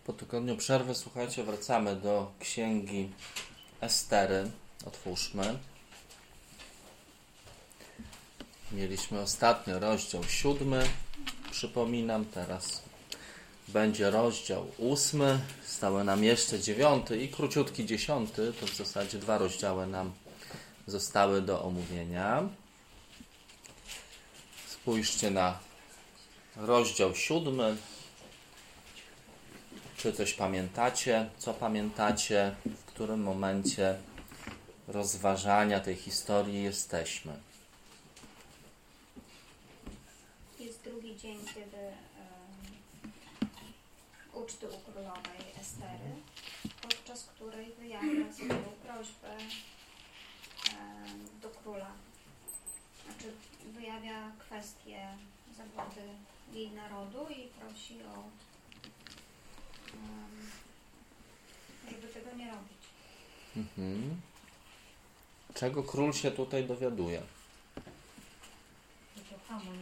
Po tygodniu przerwy, słuchajcie, wracamy do księgi Estery. Otwórzmy. Mieliśmy ostatnio rozdział 7. Przypominam, teraz będzie rozdział 8. Stały nam jeszcze 9 i króciutki 10. To w zasadzie 2 rozdziały nam zostały do omówienia. Spójrzcie na rozdział 7. Czy coś pamiętacie? Co pamiętacie? W którym momencie rozważania tej historii jesteśmy? Jest drugi dzień, kiedy uczty u królowej Estery, podczas której wyjawia swoją prośbę do króla. Znaczy wyjawia kwestię zagłady jej narodu i prosi o żeby tego nie robić. Czego król się tutaj dowiaduje? To Haman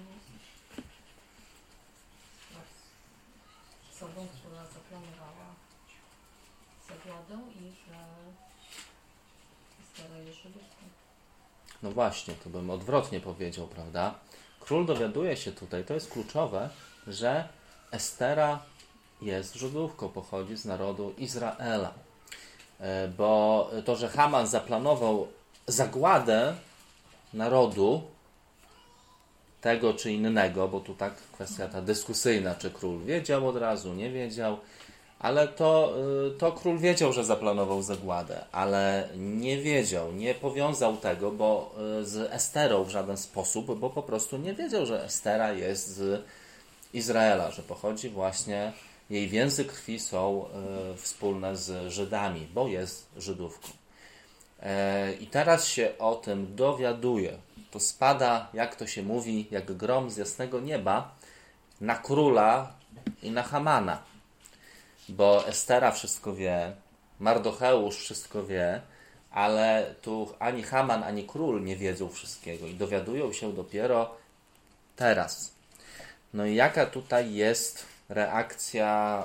z sobą, która zaplanowała zagładę i że Estera jest Żydówką. No właśnie, to bym odwrotnie powiedział, prawda? Król dowiaduje się tutaj, to jest kluczowe, że Estera jest Żydówką, pochodzi z narodu Izraela. Bo to, że Haman zaplanował zagładę narodu tego czy innego, bo tu tak kwestia ta dyskusyjna, czy król wiedział od razu, nie wiedział, ale to król wiedział, że zaplanował zagładę, ale nie wiedział, nie powiązał tego z Esterą w żaden sposób, bo po prostu nie wiedział, że Estera jest z Izraela, że pochodzi właśnie, jej więzy krwi są wspólne z Żydami, bo jest Żydówką. I teraz się o tym dowiaduje. To spada, jak to się mówi, jak grom z jasnego nieba na króla i na Hamana. Bo Estera wszystko wie, Mardocheusz wszystko wie, ale tu ani Haman, ani król nie wiedzą wszystkiego i dowiadują się dopiero teraz. No i jaka tutaj jest reakcja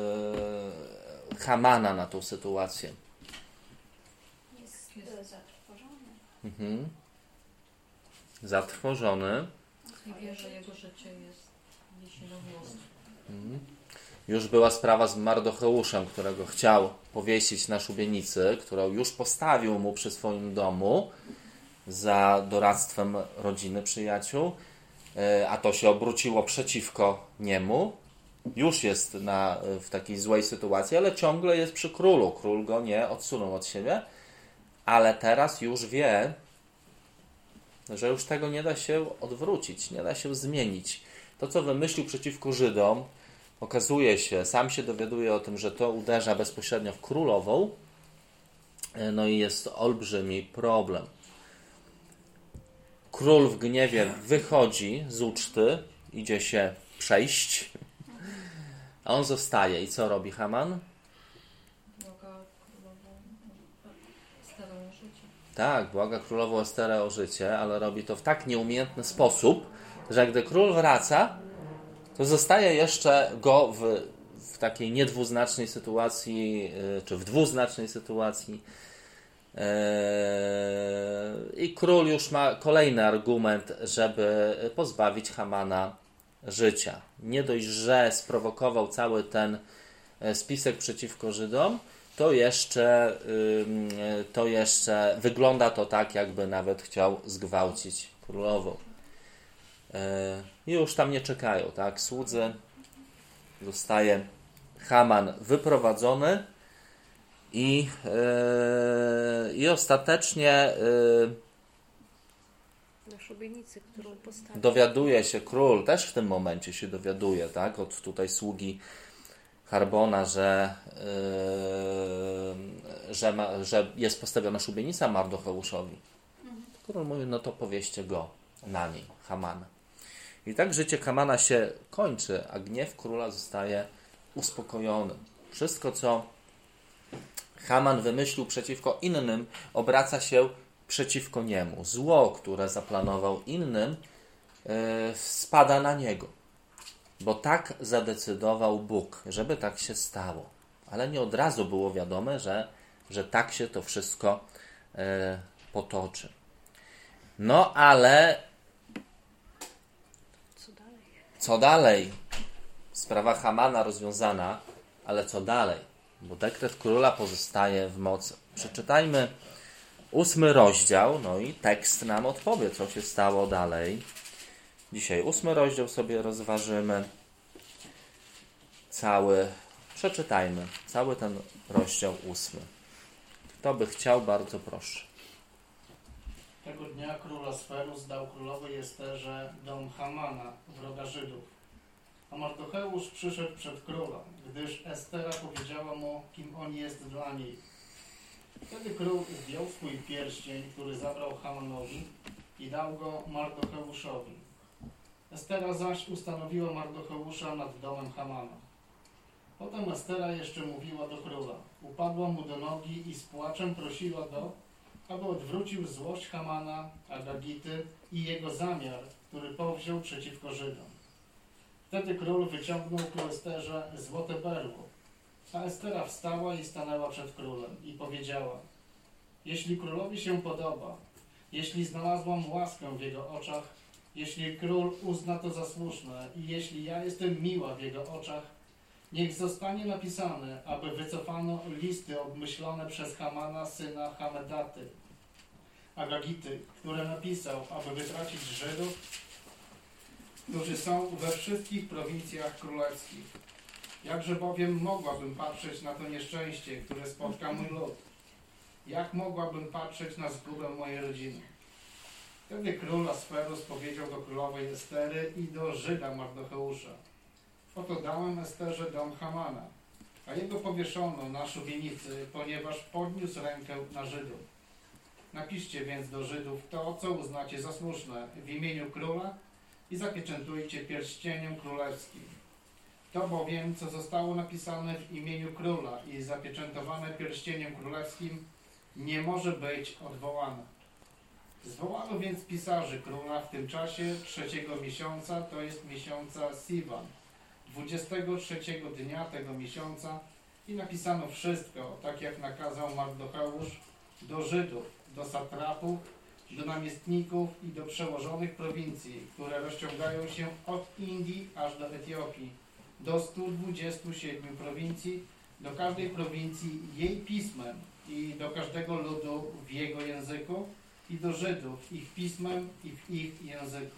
Hamana na tą sytuację? Jest zatrwożony. Zatrwożony. I wie, że jego życie jest wisi na włosku. Już była sprawa z Mardocheuszem, którego chciał powiesić na szubienicy, którą już postawił mu przy swoim domu za doradztwem rodziny, przyjaciół, a to się obróciło przeciwko niemu. Już jest w takiej złej sytuacji, ale ciągle jest przy królu. Król go nie odsunął od siebie, ale teraz już wie, że już tego nie da się odwrócić, nie da się zmienić. To, co wymyślił przeciwko Żydom, okazuje się, sam się dowiaduje o tym, że to uderza bezpośrednio w królową, no i jest olbrzymi problem. Król w gniewie wychodzi z uczty, idzie się przejść, a on zostaje. I co robi Haman? Błaga królową Esterę o życie. Tak, błaga królową Esterę o życie, ale robi to w tak nieumiejętny sposób, że gdy król wraca, to zostaje jeszcze go w takiej niedwuznacznej sytuacji, czy w dwuznacznej sytuacji. I król już ma kolejny argument, żeby pozbawić Hamana życia. Nie dość, że sprowokował cały ten spisek przeciwko Żydom, to jeszcze wygląda to tak, jakby nawet chciał zgwałcić królową. I już tam nie czekają, tak? Słudzy. Zostaje Haman wyprowadzony i ostatecznie na szubienicy, którą postawił. dowiaduje się król, też w tym momencie się dowiaduje, tak? Od tutaj sługi Harbona, że jest postawiona szubienica Mardocheuszowi. Król mówi, no to powieście go na niej, Hamana. I tak życie Hamana się kończy, a gniew króla zostaje uspokojony. Wszystko, co Haman wymyślił przeciwko innym, obraca się przeciwko niemu. Zło, które zaplanował innym, spada na niego. bo tak zadecydował Bóg, żeby tak się stało. Ale nie od razu było wiadome, że tak się to wszystko potoczy. No ale co dalej? Sprawa Hamana rozwiązana, ale co dalej? Bo dekret króla pozostaje w mocy. Przeczytajmy 8 rozdział, no i tekst nam odpowie, co się stało dalej. Dzisiaj 8 rozdział sobie rozważymy. Przeczytajmy cały ten rozdział 8. Kto by chciał, bardzo proszę. Tego dnia król Asferus dał królowej Esterze dom Hamana, wroga Żydów. A Mardocheusz przyszedł przed króla, gdyż Estera powiedziała mu, kim on jest dla niej. Wtedy król zdjął swój pierścień, który zabrał Hamanowi i dał go Mardocheuszowi. Estera zaś ustanowiła Mardocheusza nad domem Hamana. Potem Estera jeszcze mówiła do króla. Upadła mu do nogi i z płaczem prosiła go, aby odwrócił złość Hamana, Agagity i jego zamiar, który powziął przeciwko Żydom. Wtedy król wyciągnął ku Esterze złote berło. A Estera wstała i stanęła przed królem i powiedziała: jeśli królowi się podoba, jeśli znalazłam łaskę w jego oczach, jeśli król uzna to za słuszne i jeśli ja jestem miła w jego oczach, niech zostanie napisane, aby wycofano listy obmyślone przez Hamana, syna Hamedaty, Agagity, które napisał, aby wytracić Żydów, którzy są we wszystkich prowincjach królewskich. Jakże bowiem mogłabym patrzeć na to nieszczęście, które spotka mój lud? Jak mogłabym patrzeć na zgubę mojej rodziny? Wtedy król Asferus powiedział do królowej Estery i do Żyda Mardocheusza: oto dałem Esterze dom Hamana, a jego powieszono na szubienicy, ponieważ podniósł rękę na Żydów. Napiszcie więc do Żydów to, co uznacie za słuszne w imieniu króla i zapieczętujcie pierścieniem królewskim. To bowiem, co zostało napisane w imieniu króla i zapieczętowane pierścieniem królewskim, nie może być odwołane. Zwołano więc pisarzy króla w tym czasie 3 miesiąca, to jest miesiąca Siwan, 23 dnia tego miesiąca i napisano wszystko, tak jak nakazał Mardocheusz, do Żydów, do satrapów, do namiestników i do przełożonych prowincji, które rozciągają się od Indii aż do Etiopii, do 127 prowincji, do każdej prowincji jej pismem i do każdego ludu w jego języku i do Żydów ich pismem i w ich języku.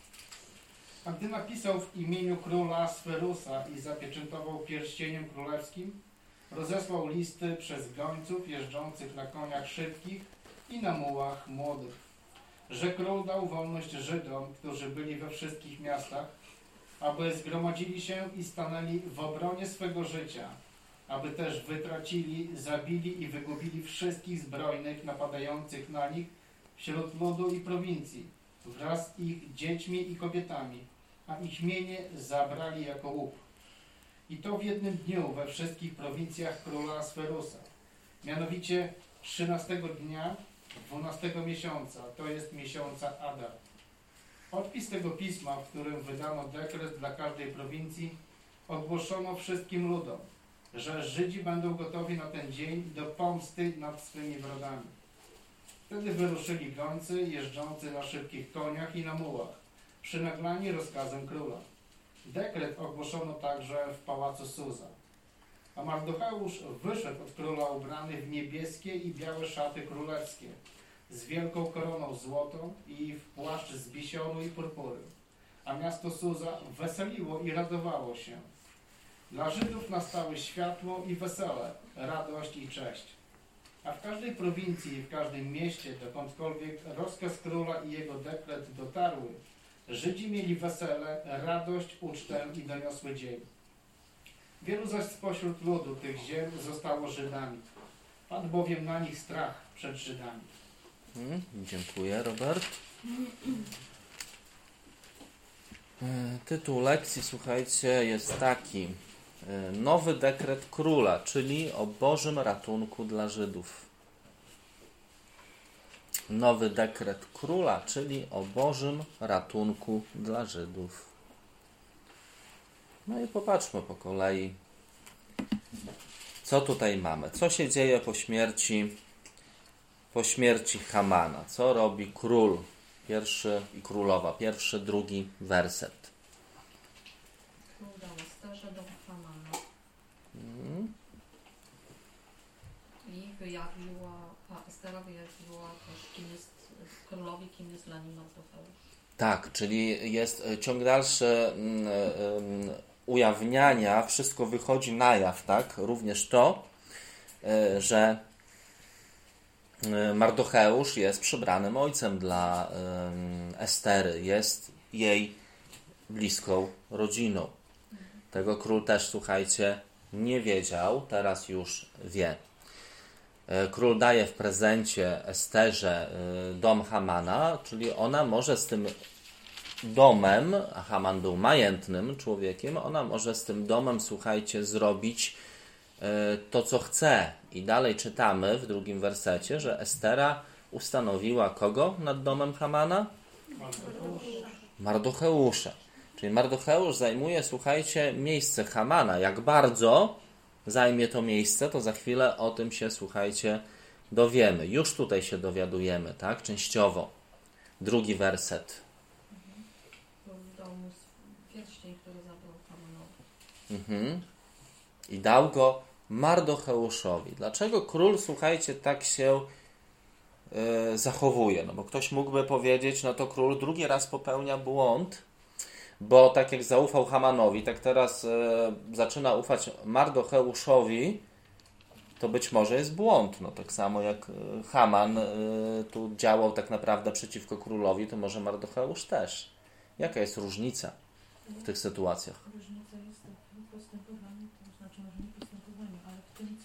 A gdy napisał w imieniu króla Asferusa i zapieczętował pierścieniem królewskim, rozesłał listy przez gońców jeżdżących na koniach szybkich i na mułach młodych, że król dał wolność Żydom, którzy byli we wszystkich miastach, aby zgromadzili się i stanęli w obronie swego życia, aby też wytracili, zabili i wygubili wszystkich zbrojnych napadających na nich wśród ludu i prowincji, wraz z ich dziećmi i kobietami, a ich mienie zabrali jako łup. I to w jednym dniu we wszystkich prowincjach króla Asferusa, mianowicie 13 dnia 12 miesiąca, to jest miesiąca Adar. Podpis tego pisma, w którym wydano dekret dla każdej prowincji, ogłoszono wszystkim ludom, że Żydzi będą gotowi na ten dzień do pomsty nad swymi wrogami. Wtedy wyruszyli gońcy jeżdżący na szybkich koniach i na mułach, przynaglani rozkazem króla. Dekret ogłoszono także w pałacu Suza. A Mardocheusz wyszedł od króla ubrany w niebieskie i białe szaty królewskie, z wielką koroną złotą i w płaszcz z bisionu i purpury. A miasto Suza weseliło i radowało się. Dla Żydów nastały światło i wesele, radość i cześć. A w każdej prowincji i w każdym mieście, dokądkolwiek rozkaz króla i jego dekret dotarły, Żydzi mieli wesele, radość, ucztę i doniosły dzień. Wielu zaś spośród ludu tych ziem zostało Żydami. Padł bowiem na nich strach przed Żydami. Dziękuję, Robert. Tytuł lekcji, słuchajcie, jest taki: Nowy dekret króla, czyli o Bożym ratunku dla Żydów. Nowy dekret króla, czyli o Bożym ratunku dla Żydów. No i popatrzmy po kolei, co tutaj mamy. Co się dzieje po śmierci Hamana? Co robi król pierwszy i królowa? Pierwszy, drugi werset. Król dał Esterze dom Hamana. I Estera wyjawiła też, kim jest królowi, kim jest dla niej Mordecheusz. Tak, czyli jest ciąg dalszy ujawniania, wszystko wychodzi na jaw, tak? Również to, że Mardocheusz jest przybranym ojcem dla Estery, jest jej bliską rodziną. Tego król też, słuchajcie, nie wiedział, teraz już wie. Król daje w prezencie Esterze dom Hamana, czyli ona może z tym domem, a Haman był majętnym człowiekiem, ona może z tym domem, słuchajcie, zrobić to, co chce. I dalej czytamy w drugim wersecie, że Estera ustanowiła kogo nad domem Hamana? Mardocheusza. Czyli Mardocheusz zajmuje, słuchajcie, miejsce Hamana. Jak bardzo zajmie to miejsce, to za chwilę o tym się, słuchajcie, dowiemy. Już tutaj się dowiadujemy, tak? Częściowo. Drugi werset. Dał mu pierścień, który zabrał Hamanowi. I dał go Mardocheuszowi. Dlaczego król, słuchajcie, tak się zachowuje? No bo ktoś mógłby powiedzieć, no to król drugi raz popełnia błąd, bo tak jak zaufał Hamanowi, tak teraz zaczyna ufać Mardocheuszowi, to być może jest błąd. No tak samo jak Haman tu działał tak naprawdę przeciwko królowi, to może Mardocheusz też. Jaka jest różnica w tych sytuacjach? Różnica jest w postępowaniu, to znaczy może nie postępowaniu, ale w tym,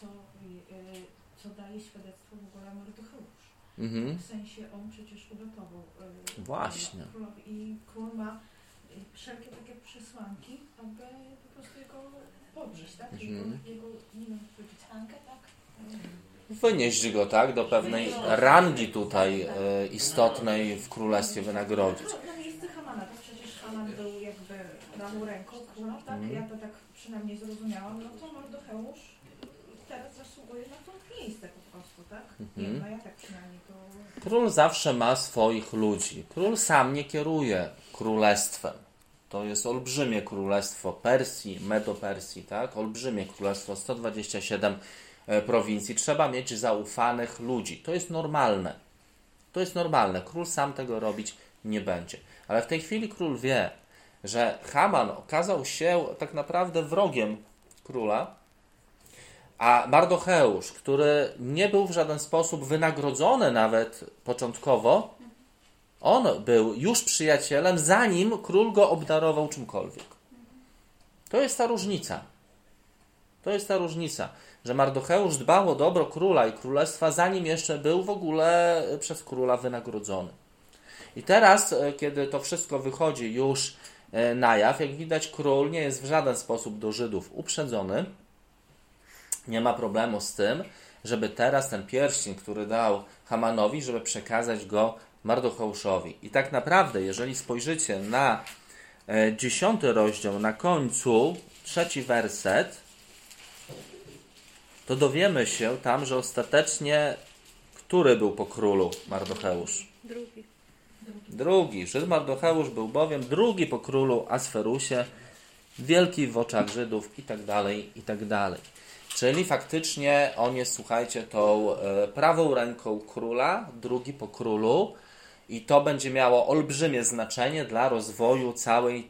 co daje świadectwo w ogóle Mardocheusz. W sensie on przecież uratował Właśnie. królowi i król ma wszelkie takie przesłanki, aby po prostu jego podrzeć, tak? Jego, nie wiem, powiedzieć, rangę, tak? Wynieść go, tak, do pewnej rangi tutaj istotnej w królestwie, wynagrodzić. No miejsce Hamana, to przecież Haman był jakby prawą ręką króla, tak? Ja to tak przynajmniej zrozumiałam, no to Mardocheusz teraz zasługuje na to miejsce po prostu, tak? No ja tak przynajmniej to... Król zawsze ma swoich ludzi. Król sam nie kieruje królestwem. To jest olbrzymie królestwo Persji, Medo-Persji, tak? Olbrzymie królestwo, 127 prowincji. Trzeba mieć zaufanych ludzi. To jest normalne. To jest normalne. Król sam tego robić nie będzie. Ale w tej chwili król wie, że Haman okazał się tak naprawdę wrogiem króla, a Mardocheusz, który nie był w żaden sposób wynagrodzony nawet początkowo, on był już przyjacielem, zanim król go obdarował czymkolwiek. To jest ta różnica. To jest ta różnica, że Mardocheusz dbał o dobro króla i królestwa, zanim jeszcze był w ogóle przez króla wynagrodzony. I teraz, kiedy to wszystko wychodzi już na jaw, jak widać, król nie jest w żaden sposób do Żydów uprzedzony. Nie ma problemu z tym, żeby teraz ten pierścień, który dał Hamanowi, żeby przekazać go Mardocheuszowi. I tak naprawdę, jeżeli spojrzycie na 10 rozdział, na końcu, 3 werset, to dowiemy się tam, że ostatecznie który był po królu Mardocheusz? Drugi. Żyd Mardocheusz był bowiem drugi po królu Asferusie, wielki w oczach Żydów i tak dalej, i tak dalej. Czyli faktycznie on jest, słuchajcie, tą prawą ręką króla, drugi po królu, i to będzie miało olbrzymie znaczenie dla rozwoju całej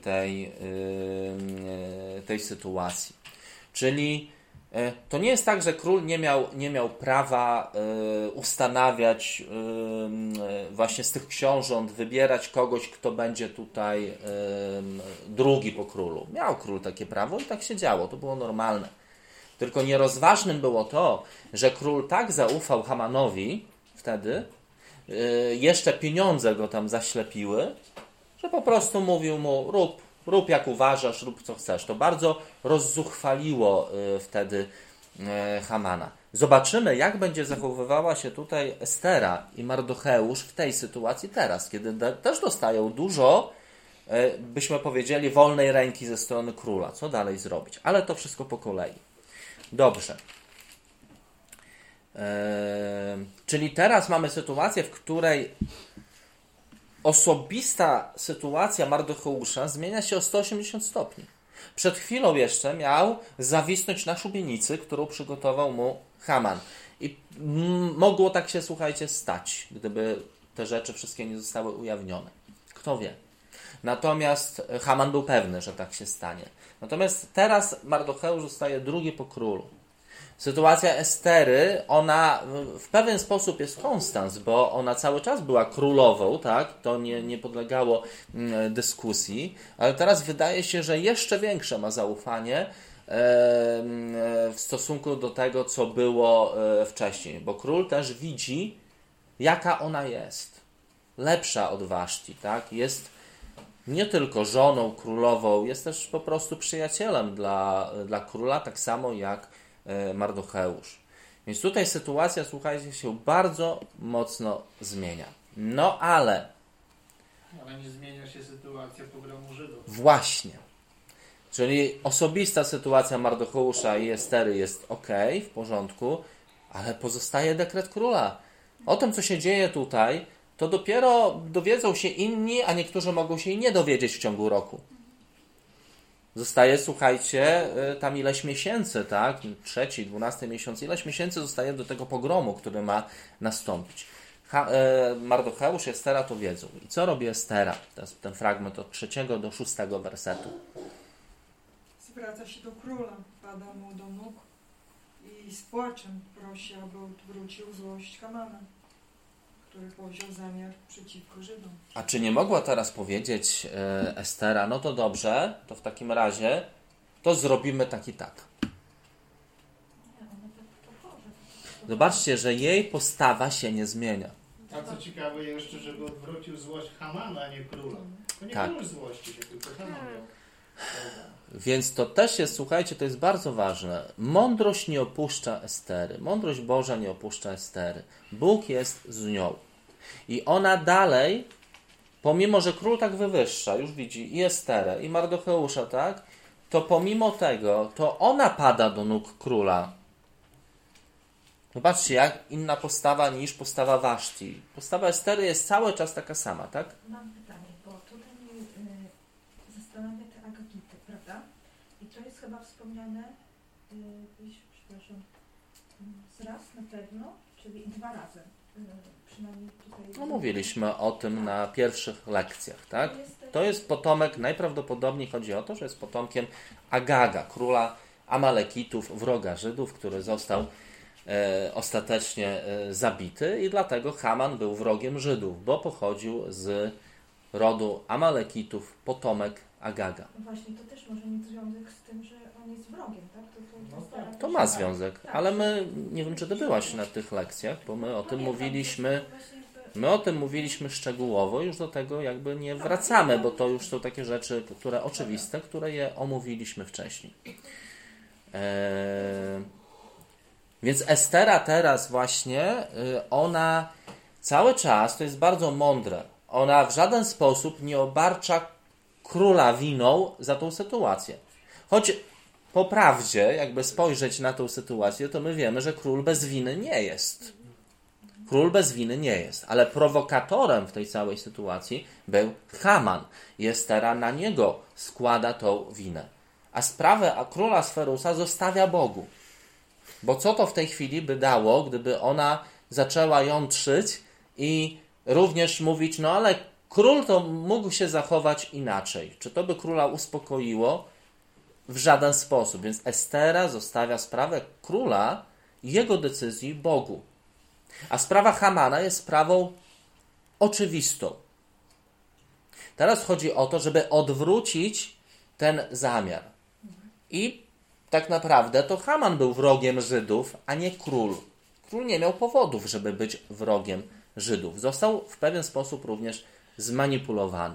tej sytuacji. Czyli to nie jest tak, że król nie miał prawa ustanawiać właśnie z tych książąt, wybierać kogoś, kto będzie tutaj drugi po królu. Miał król takie prawo i tak się działo, to było normalne. Tylko nierozważnym było to, że król tak zaufał Hamanowi wtedy, jeszcze pieniądze go tam zaślepiły, że po prostu mówił mu, rób jak uważasz, rób co chcesz. To bardzo rozzuchwaliło wtedy Hamana. Zobaczymy, jak będzie zachowywała się tutaj Estera i Mardocheusz w tej sytuacji teraz, kiedy też dostają dużo byśmy powiedzieli, wolnej ręki ze strony króla. Co dalej zrobić? Ale to wszystko po kolei. Dobrze. Czyli teraz mamy sytuację, w której osobista sytuacja Mardocheusza zmienia się o 180 stopni. Przed chwilą jeszcze miał zawisnąć na szubienicy, którą przygotował mu Haman. I mogło tak się, słuchajcie, stać, gdyby te rzeczy wszystkie nie zostały ujawnione. Kto wie. Natomiast Haman był pewny, że tak się stanie. Natomiast teraz Mardocheusz zostaje drugi po królu. Sytuacja Estery, ona w pewien sposób jest konstans, bo ona cały czas była królową, tak? To nie podlegało dyskusji, ale teraz wydaje się, że jeszcze większe ma zaufanie w stosunku do tego, co było wcześniej, bo król też widzi, jaka ona jest. Lepsza od Waszti, tak? Jest nie tylko żoną królową, jest też po prostu przyjacielem dla króla, tak samo jak Mardocheusz. Więc tutaj sytuacja, słuchajcie, się bardzo mocno zmienia. No ale nie zmienia się sytuacja pogromu Żydów. Właśnie. Czyli osobista sytuacja Mardocheusza i Estery jest ok, w porządku, ale pozostaje dekret króla. O tym, co się dzieje tutaj, to dopiero dowiedzą się inni, a niektórzy mogą się i nie dowiedzieć w ciągu roku. Zostaje, słuchajcie, tam ileś miesięcy, tak? 3., 12 miesiąc, ileś miesięcy zostaje do tego pogromu, który ma nastąpić. Mardocheusz i Estera to wiedzą. I co robi Estera? To jest ten fragment od 3 do 6 wersetu. Zwraca się do króla, pada mu do nóg i z płaczem prosi, aby odwrócił złość Hamana, który powziął zamiar przeciwko Żydom. A czy nie mogła teraz powiedzieć Estera, no to dobrze, to w takim razie to zrobimy tak i tak. Zobaczcie, że jej postawa się nie zmienia. A co ciekawe jeszcze, żeby odwrócił złość Hamana, a nie króla. To nie Tak. król złości się, tylko Haman miał. Więc to też jest, słuchajcie, to jest bardzo ważne. Mądrość nie opuszcza Estery. Mądrość Boża nie opuszcza Estery. Bóg jest z nią. I ona dalej, pomimo że król tak wywyższa, już widzi i Esterę, i Mardocheusza, tak? To pomimo tego, to ona pada do nóg króla. Zobaczcie, jak inna postawa niż postawa Waszti. Postawa Estery jest cały czas taka sama, tak? Mam pytanie, bo tutaj mnie zastanawia te Agagity, prawda? I to jest chyba wspomniane, przepraszam, raz na pewno, czyli 2 razy. Przynajmniej tutaj... No, mówiliśmy o tym na pierwszych lekcjach, tak? To jest potomek, najprawdopodobniej chodzi o to, że jest potomkiem Agaga, króla Amalekitów, wroga Żydów, który został ostatecznie zabity i dlatego Haman był wrogiem Żydów, bo pochodził z rodu Amalekitów, potomek Agaga. No właśnie, to też może mieć związek z tym, że on jest wrogiem, tak? To ma związek, ale my, nie wiem, czy ty byłaś na tych lekcjach, bo my o tym mówiliśmy, szczegółowo, już do tego jakby nie wracamy, bo to już są takie rzeczy, które oczywiste, które je omówiliśmy wcześniej. Więc Estera teraz właśnie, ona cały czas, to jest bardzo mądre, ona w żaden sposób nie obarcza króla winą za tą sytuację. Choć po prawdzie, jakby spojrzeć na tą sytuację, to my wiemy, że król bez winy nie jest. Król bez winy nie jest, ale prowokatorem w tej całej sytuacji był Haman. I Estera na niego składa tą winę. A sprawę króla Asferusa zostawia Bogu. Bo co to w tej chwili by dało, gdyby ona zaczęła jątrzyć i również mówić, no ale król to mógł się zachować inaczej. Czy to by króla uspokoiło? W żaden sposób. Więc Estera zostawia sprawę króla i jego decyzji Bogu. A sprawa Hamana jest sprawą oczywistą. Teraz chodzi o to, żeby odwrócić ten zamiar. I tak naprawdę to Haman był wrogiem Żydów, a nie król. Król nie miał powodów, żeby być wrogiem Żydów. Został w pewien sposób również zmanipulowany.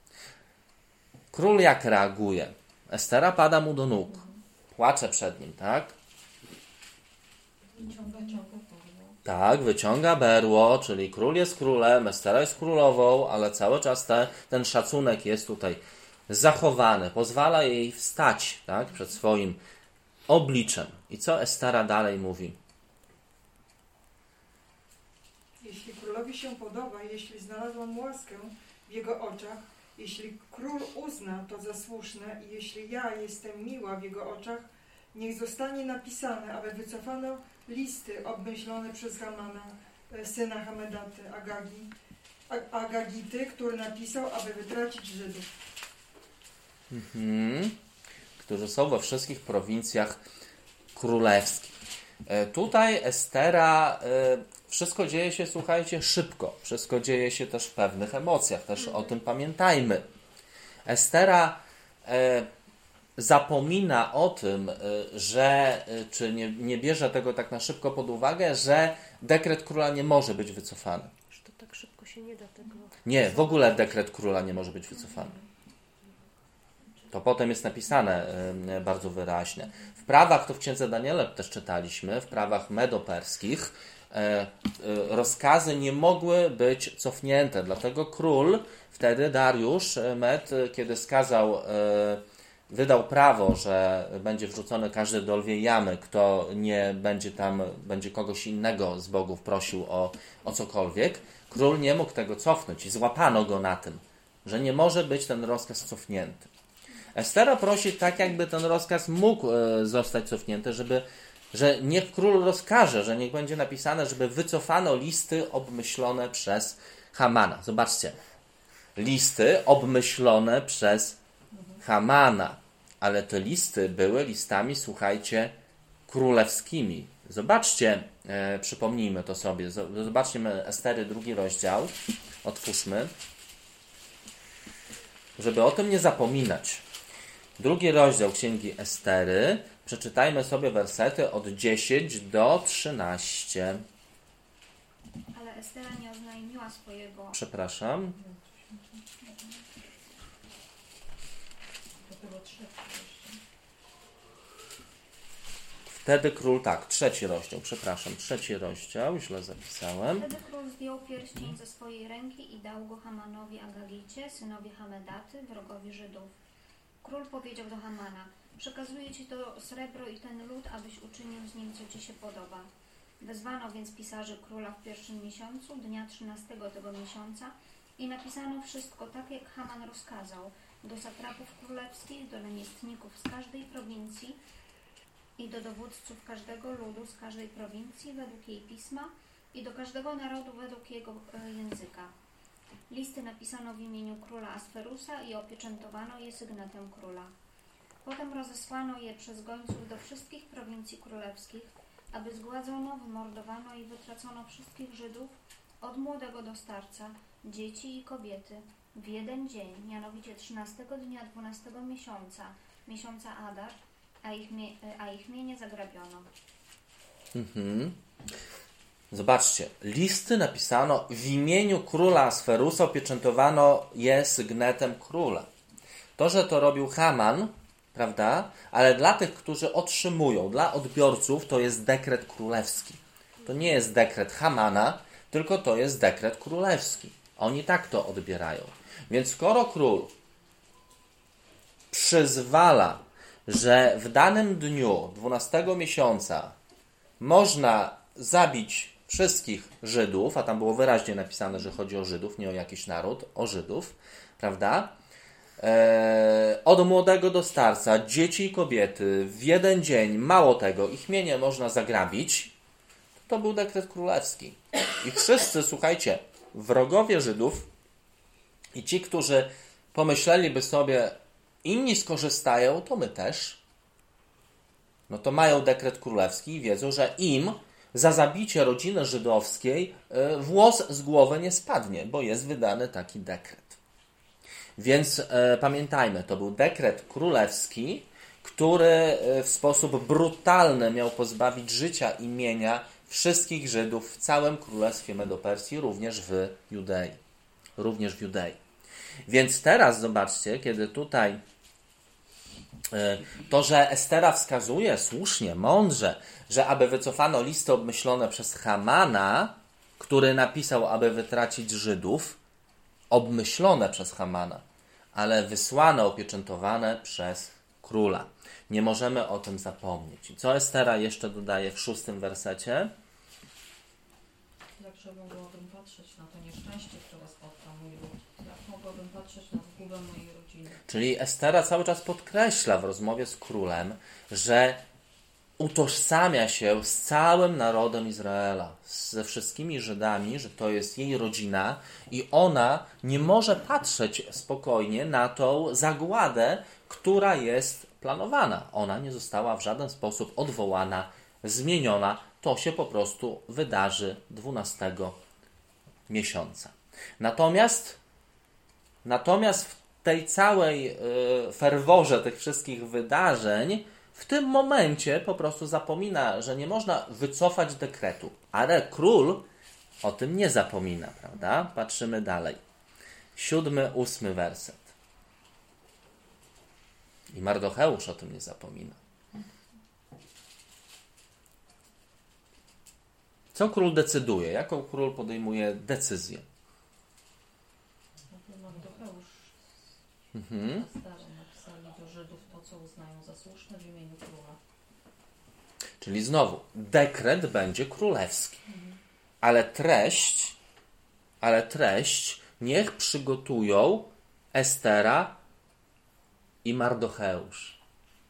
Król jak reaguje? Estera pada mu do nóg. Płacze przed nim, tak? Tak, wyciąga berło, czyli król jest królem, Estera jest królową, ale cały czas ten szacunek jest tutaj zachowany. Pozwala jej wstać, tak, przed swoim obliczem. I co Estera dalej mówi? Jeśli królowi się podoba, jeśli znalazłam łaskę w jego oczach, jeśli król uzna to za słuszne i jeśli ja jestem miła w jego oczach, niech zostanie napisane, aby wycofano listy obmyślone przez Hamana, syna Hamedaty, Agagity, który napisał, aby wytracić Żydów. Którzy są we wszystkich prowincjach królewskich. Tutaj Estera, wszystko dzieje się, słuchajcie, szybko. Wszystko dzieje się też w pewnych emocjach. Też o tym pamiętajmy. Estera zapomina o tym, że, czy nie bierze tego tak na szybko pod uwagę, że dekret króla nie może być wycofany. Że to tak szybko się nie da tego... Nie, w ogóle dekret króla nie może być wycofany. To potem jest napisane bardzo wyraźnie. W prawach, to w księdze Daniela też czytaliśmy, w prawach medoperskich rozkazy nie mogły być cofnięte. Dlatego król, wtedy Dariusz Med, kiedy wydał prawo, że będzie wrzucony każdy do lwiej jamy, kto nie będzie tam, będzie kogoś innego z bogów prosił o cokolwiek, król nie mógł tego cofnąć i złapano go na tym, że nie może być ten rozkaz cofnięty. Estera prosi tak, jakby ten rozkaz mógł zostać cofnięty, że niech król rozkaże, że niech będzie napisane, żeby wycofano listy obmyślone przez Hamana. Zobaczcie, listy obmyślone przez Hamana, ale te listy były listami, słuchajcie, królewskimi. Zobaczcie, przypomnijmy to sobie, zobaczmy Estery 2 rozdział, otwórzmy, żeby o tym nie zapominać. 2 rozdział Księgi Estery, przeczytajmy sobie wersety od 10 do 13. Ale Estera nie oznajmiła swojego... Przepraszam. Wtedy król, tak, 3 rozdział, przepraszam, 3 rozdział, źle zapisałem. Wtedy król zdjął pierścień ze swojej ręki i dał go Hamanowi Agagicie, synowi Hamedaty, wrogowi Żydów. Król powiedział do Hamana: przekazuję ci to srebro i ten lud, abyś uczynił z nim, co ci się podoba. Wezwano więc pisarzy króla w 1. miesiącu, dnia 13 tego miesiąca i napisano wszystko tak, jak Haman rozkazał, do satrapów królewskich, do namiestników z każdej prowincji i do dowódców każdego ludu z każdej prowincji według jej pisma i do każdego narodu według jego języka. Listy napisano w imieniu króla Asferusa i opieczętowano je sygnetem króla. Potem rozesłano je przez gońców do wszystkich prowincji królewskich, aby zgładzono, wymordowano i wytracono wszystkich Żydów, od młodego do starca, dzieci i kobiety, w jeden dzień, mianowicie 13 dnia 12 miesiąca Adar, a ich mienie zagrabiono. Zobaczcie, listy napisano w imieniu króla Asferusa, opieczętowano je sygnetem króla. To, że to robił Haman, prawda? Ale dla tych, którzy otrzymują, dla odbiorców, to jest dekret królewski. To nie jest dekret Hamana, tylko to jest dekret królewski. Oni tak to odbierają. Więc skoro król przyzwala, że w danym dniu 12 miesiąca można zabić wszystkich Żydów, a tam było wyraźnie napisane, że chodzi o Żydów, nie o jakiś naród, o Żydów, prawda? Od młodego do starca, dzieci i kobiety, w jeden dzień, mało tego, ich mienie można zagrabić, to był dekret królewski. I wszyscy, słuchajcie, wrogowie Żydów i ci, którzy pomyśleliby sobie, inni skorzystają, to my też, no to mają dekret królewski i wiedzą, że im za zabicie rodziny żydowskiej włos z głowy nie spadnie, bo jest wydany taki dekret. Więc pamiętajmy, to był dekret królewski, który w sposób brutalny miał pozbawić życia i mienia wszystkich Żydów w całym królestwie Medopersji, również w Judei. Więc teraz zobaczcie, kiedy tutaj to, że Estera wskazuje słusznie, mądrze, że aby wycofano listy obmyślone przez Hamana, który napisał, aby wytracić Żydów, obmyślone przez Hamana, ale wysłane, opieczętowane przez króla. Nie możemy o tym zapomnieć. I co Estera jeszcze dodaje w 6 wersecie? Jakże mogłabym patrzeć na to nieszczęście, które spotka mój lud? Jak mogłabym patrzeć na zgubę mojej rodziny? Czyli Estera cały czas podkreśla w rozmowie z królem, że utożsamia się z całym narodem Izraela, ze wszystkimi Żydami, że to jest jej rodzina i ona nie może patrzeć spokojnie na tą zagładę, która jest planowana. Ona nie została w żaden sposób odwołana, zmieniona. To się po prostu wydarzy 12 miesiąca. Natomiast w tej całej ferworze tych wszystkich wydarzeń w tym momencie po prostu zapomina, że nie można wycofać dekretu. Ale król o tym nie zapomina, prawda? Patrzymy dalej. 7, 8 werset. I Mardocheusz o tym nie zapomina. Co król decyduje? Jaką król podejmuje decyzję? Mardocheusz Esterą napisali do Żydów to, co uznają za słuszne w imieniu króla. Czyli znowu, dekret będzie królewski. Ale treść niech przygotują Estera i Mardocheusz.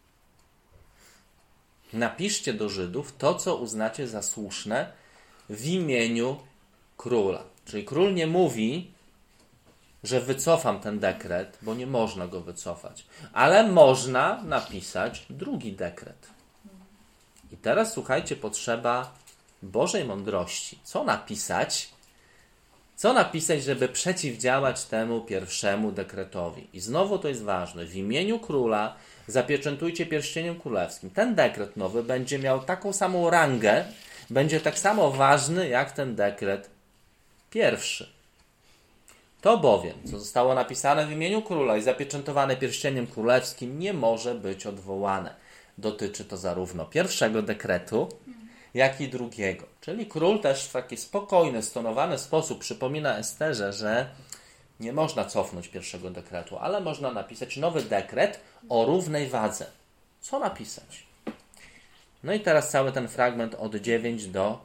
Napiszcie do Żydów to, co uznacie za słuszne w imieniu króla. Czyli król nie mówi, że wycofam ten dekret, bo nie można go wycofać. Ale można napisać drugi dekret. I teraz słuchajcie, potrzeba Bożej mądrości. Co napisać? Co napisać, żeby przeciwdziałać temu pierwszemu dekretowi? I znowu to jest ważne. W imieniu króla zapieczętujcie pierścieniem królewskim. Ten dekret nowy będzie miał taką samą rangę, będzie tak samo ważny jak ten dekret pierwszy. To bowiem, co zostało napisane w imieniu króla i zapieczętowane pierścieniem królewskim, nie może być odwołane. Dotyczy to zarówno pierwszego dekretu, jak i drugiego. Czyli król też w taki spokojny, stonowany sposób przypomina Esterze, że nie można cofnąć pierwszego dekretu, ale można napisać nowy dekret o równej wadze. Co napisać? No i teraz cały ten fragment od 9 do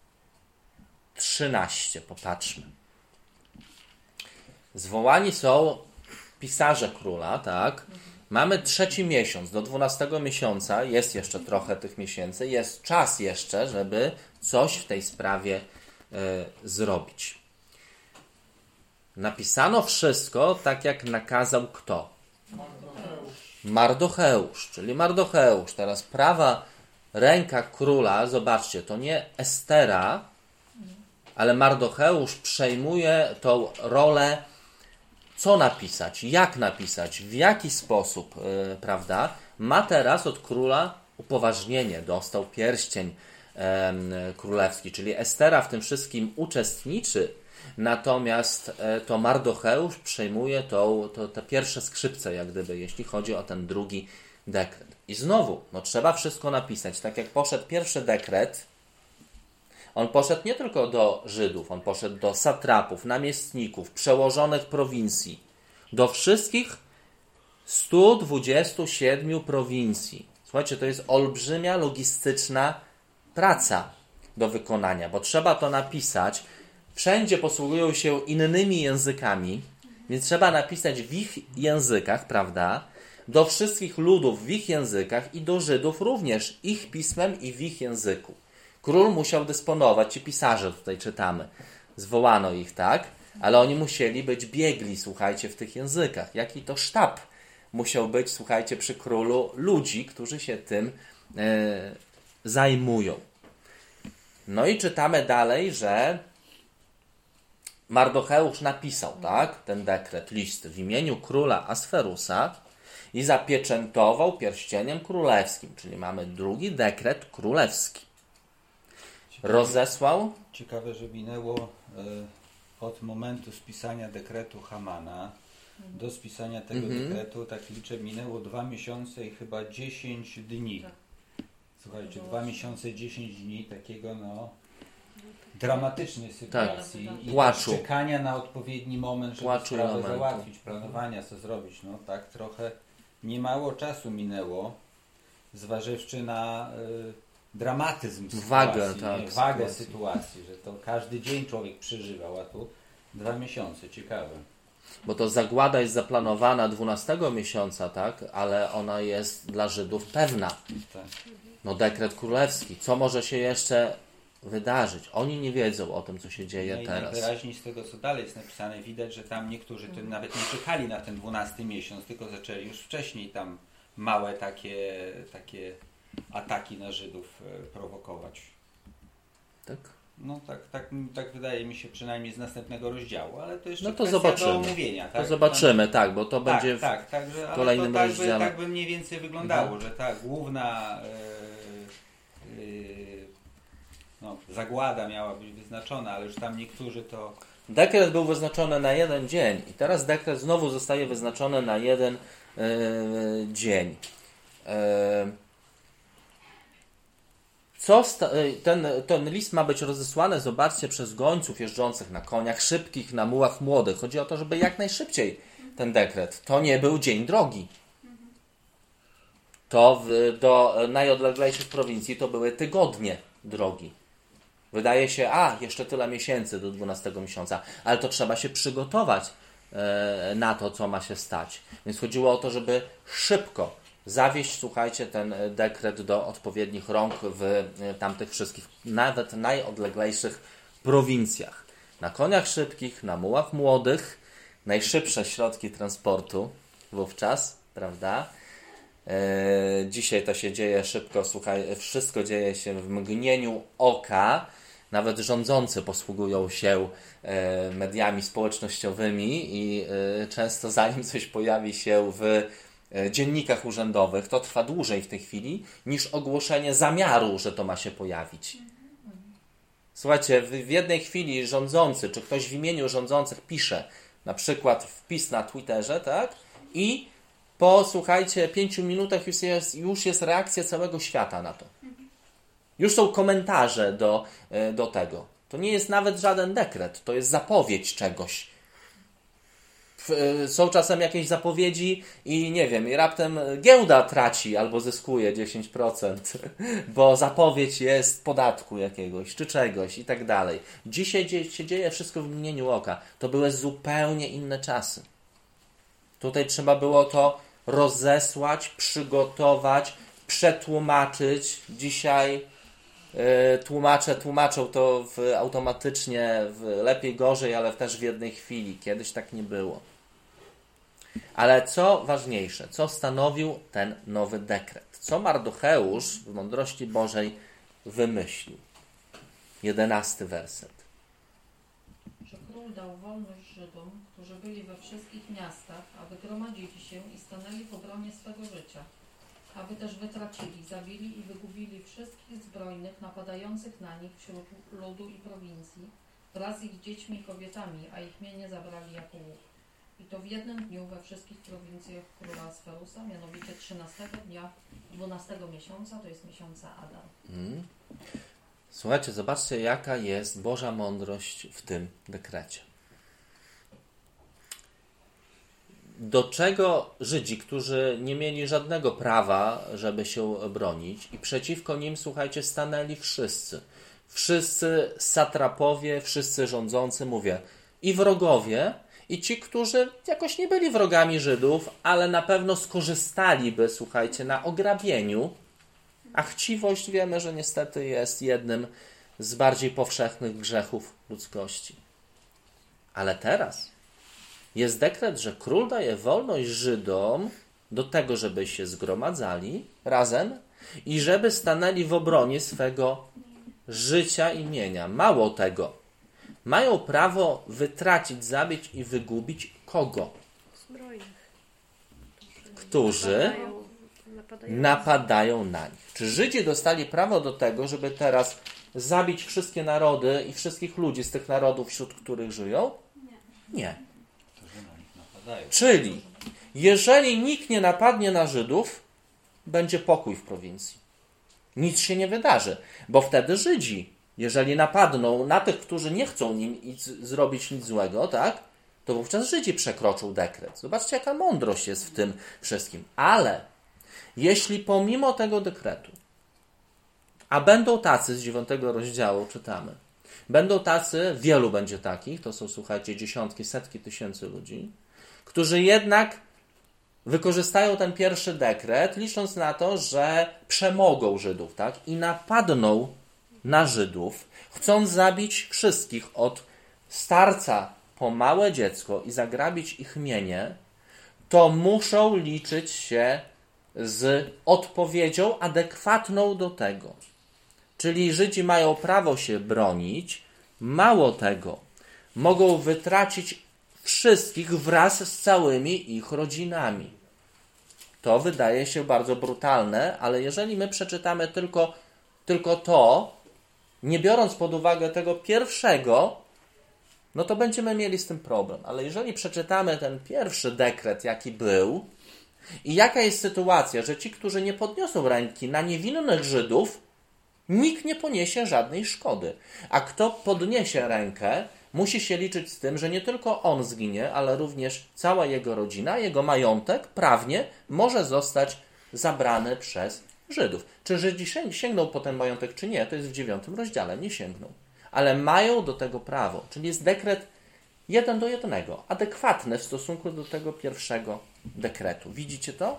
13. Popatrzmy. Zwołani są pisarze króla, tak? Mamy 3 miesiąc, do 12 miesiąca, jest jeszcze trochę tych miesięcy, jest czas jeszcze, żeby coś w tej sprawie zrobić. Napisano wszystko tak, jak nakazał kto? Mardocheusz, czyli Mardocheusz. Teraz prawa ręka króla, zobaczcie, to nie Estera, ale Mardocheusz przejmuje tą rolę, co napisać, jak napisać, w jaki sposób, prawda? Ma teraz od króla upoważnienie, dostał pierścień królewski, czyli Estera w tym wszystkim uczestniczy, natomiast to Mardocheusz przejmuje te pierwsze skrzypce, jak gdyby, jeśli chodzi o ten drugi dekret. I znowu, trzeba wszystko napisać. Tak jak poszedł pierwszy dekret, on poszedł nie tylko do Żydów, on poszedł do satrapów, namiestników, przełożonych prowincji, do wszystkich 127 prowincji. Słuchajcie, to jest olbrzymia logistyczna praca do wykonania, bo trzeba to napisać. Wszędzie posługują się innymi językami, więc trzeba napisać w ich językach, prawda? Do wszystkich ludów w ich językach i do Żydów również ich pismem i w ich języku. Król musiał dysponować, ci pisarze tutaj czytamy, zwołano ich, tak? Ale oni musieli być biegli, słuchajcie, w tych językach. Jaki to sztab musiał być, słuchajcie, przy królu ludzi, którzy się tym zajmują. No i czytamy dalej, że Mardocheusz napisał, tak, ten dekret, list w imieniu króla Asferusa i zapieczętował pierścieniem królewskim, czyli mamy drugi dekret królewski. Rozesłał. Ciekawe, że minęło od momentu spisania dekretu Hamana do spisania tego dekretu, tak liczę, minęło 2 miesiące i chyba 10 dni. Tak. Słuchajcie, 2 miesiące, 10 dni takiego dramatycznej sytuacji i Płaczu. czekania na odpowiedni moment, żeby Płaczu i sprawę lamentu. załatwić, planowania, co zrobić. Tak trochę niemało czasu minęło, zważywszy na dramatyzm sytuacji, wagę sytuacji, że to każdy dzień człowiek przeżywał, a tu 2 miesiące, ciekawe. Bo to zagłada jest zaplanowana 12 miesiąca, tak? Ale ona jest dla Żydów pewna. Tak. Dekret królewski. Co może się jeszcze wydarzyć? Oni nie wiedzą o tym, co się dzieje I teraz. najwyraźniej z tego, co dalej jest napisane, widać, że tam niektórzy to nawet nie czekali na ten 12 miesiąc, tylko zaczęli już wcześniej tam małe takie ataki na Żydów prowokować. Tak? Tak wydaje mi się, przynajmniej z następnego rozdziału, ale to jeszcze to zobaczymy. do omówienia. Tak? To zobaczymy, bo to będzie także, w kolejnym rozdziale. Tak by mniej więcej wyglądało, że ta główna zagłada miała być wyznaczona, ale już tam niektórzy to... Dekret był wyznaczony na 1 dzień i teraz dekret znowu zostaje wyznaczony na 1 dzień. Ten list ma być rozesłany, zobaczcie, przez gońców jeżdżących na koniach szybkich, na mułach młodych. Chodzi o to, żeby jak najszybciej ten dekret. To nie był dzień drogi. To do najodleglejszych prowincji to były tygodnie drogi. Wydaje się, jeszcze tyle miesięcy do 12 miesiąca, ale to trzeba się przygotować na to, co ma się stać. Więc chodziło o to, żeby szybko zawieźć, słuchajcie, ten dekret do odpowiednich rąk w tamtych wszystkich, nawet najodleglejszych prowincjach. Na koniach szybkich, na mułach młodych, najszybsze środki transportu wówczas, prawda? Dzisiaj to się dzieje szybko, słuchaj, wszystko dzieje się w mgnieniu oka. Nawet rządzący posługują się mediami społecznościowymi i często zanim coś pojawi się w dziennikach urzędowych, to trwa dłużej w tej chwili niż ogłoszenie zamiaru, że to ma się pojawić. Słuchajcie, w jednej chwili rządzący, czy ktoś w imieniu rządzących pisze na przykład wpis na Twitterze, tak? I po, słuchajcie, 5 minutach już jest reakcja całego świata na to. Już są komentarze do tego. To nie jest nawet żaden dekret, to jest zapowiedź czegoś. Są czasem jakieś zapowiedzi i nie wiem, i raptem giełda traci albo zyskuje 10%, bo zapowiedź jest podatku jakiegoś, czy czegoś i tak dalej. Dzisiaj się dzieje wszystko w mgnieniu oka. To były zupełnie inne czasy. Tutaj trzeba było to rozesłać, przygotować, przetłumaczyć. Dzisiaj tłumacze tłumaczą to automatycznie, lepiej, gorzej, ale też w jednej chwili. Kiedyś tak nie było. Ale co ważniejsze, co stanowił ten nowy dekret? Co Mardocheusz w mądrości Bożej wymyślił? 11 werset. Że król dał wolność Żydom, którzy byli we wszystkich miastach, aby gromadzili się i stanęli w obronie swego życia, aby też wytracili, zabili i wygubili wszystkich zbrojnych napadających na nich wśród ludu i prowincji, wraz z ich dziećmi i kobietami, a ich mienie zabrali jako łuk. I to w jednym dniu we wszystkich prowincjach króla Asferusa, mianowicie 13 dnia 12 miesiąca, to jest miesiąca Adar. Słuchajcie, zobaczcie, jaka jest Boża mądrość w tym dekrecie. Do czego Żydzi, którzy nie mieli żadnego prawa, żeby się bronić, i przeciwko nim, słuchajcie, stanęli wszyscy. Wszyscy satrapowie, wszyscy rządzący, mówię, i wrogowie, i ci, którzy jakoś nie byli wrogami Żydów, ale na pewno skorzystaliby, słuchajcie, na ograbieniu. A chciwość wiemy, że niestety jest jednym z bardziej powszechnych grzechów ludzkości. Ale teraz jest dekret, że król daje wolność Żydom do tego, żeby się zgromadzali razem i żeby stanęli w obronie swego życia i mienia. Mało tego, mają prawo wytracić, zabić i wygubić kogo? Zbrojnych. Którzy napadają na nich. Czy Żydzi dostali prawo do tego, żeby teraz zabić wszystkie narody i wszystkich ludzi z tych narodów, wśród których żyją? Nie. Czyli jeżeli nikt nie napadnie na Żydów, będzie pokój w prowincji. Nic się nie wydarzy, bo wtedy Żydzi, jeżeli napadną na tych, którzy nie chcą zrobić nic złego, tak, to wówczas Żydzi przekroczą dekret. Zobaczcie, jaka mądrość jest w tym wszystkim. Ale jeśli pomimo tego dekretu, a będą tacy, z 9 rozdziału czytamy, będą tacy, wielu będzie takich, to są, słuchajcie, dziesiątki, setki tysięcy ludzi, którzy jednak wykorzystają ten pierwszy dekret, licząc na to, że przemogą Żydów, tak? I napadną na Żydów, chcąc zabić wszystkich od starca po małe dziecko i zagrabić ich mienie, to muszą liczyć się z odpowiedzią adekwatną do tego. Czyli Żydzi mają prawo się bronić, mało tego, mogą wytracić wszystkich wraz z całymi ich rodzinami. To wydaje się bardzo brutalne, ale jeżeli my przeczytamy tylko to, nie biorąc pod uwagę tego pierwszego, no to będziemy mieli z tym problem. Ale jeżeli przeczytamy ten pierwszy dekret, jaki był i jaka jest sytuacja, że ci, którzy nie podniosą ręki na niewinnych Żydów, nikt nie poniesie żadnej szkody. A kto podniesie rękę, musi się liczyć z tym, że nie tylko on zginie, ale również cała jego rodzina, jego majątek prawnie może zostać zabrany przez Żydów. Czy Żydzi sięgną po ten majątek, czy nie, to jest w 9 rozdziale, nie sięgną. Ale mają do tego prawo, czyli jest dekret 1 do 1, adekwatny w stosunku do tego pierwszego dekretu. Widzicie to?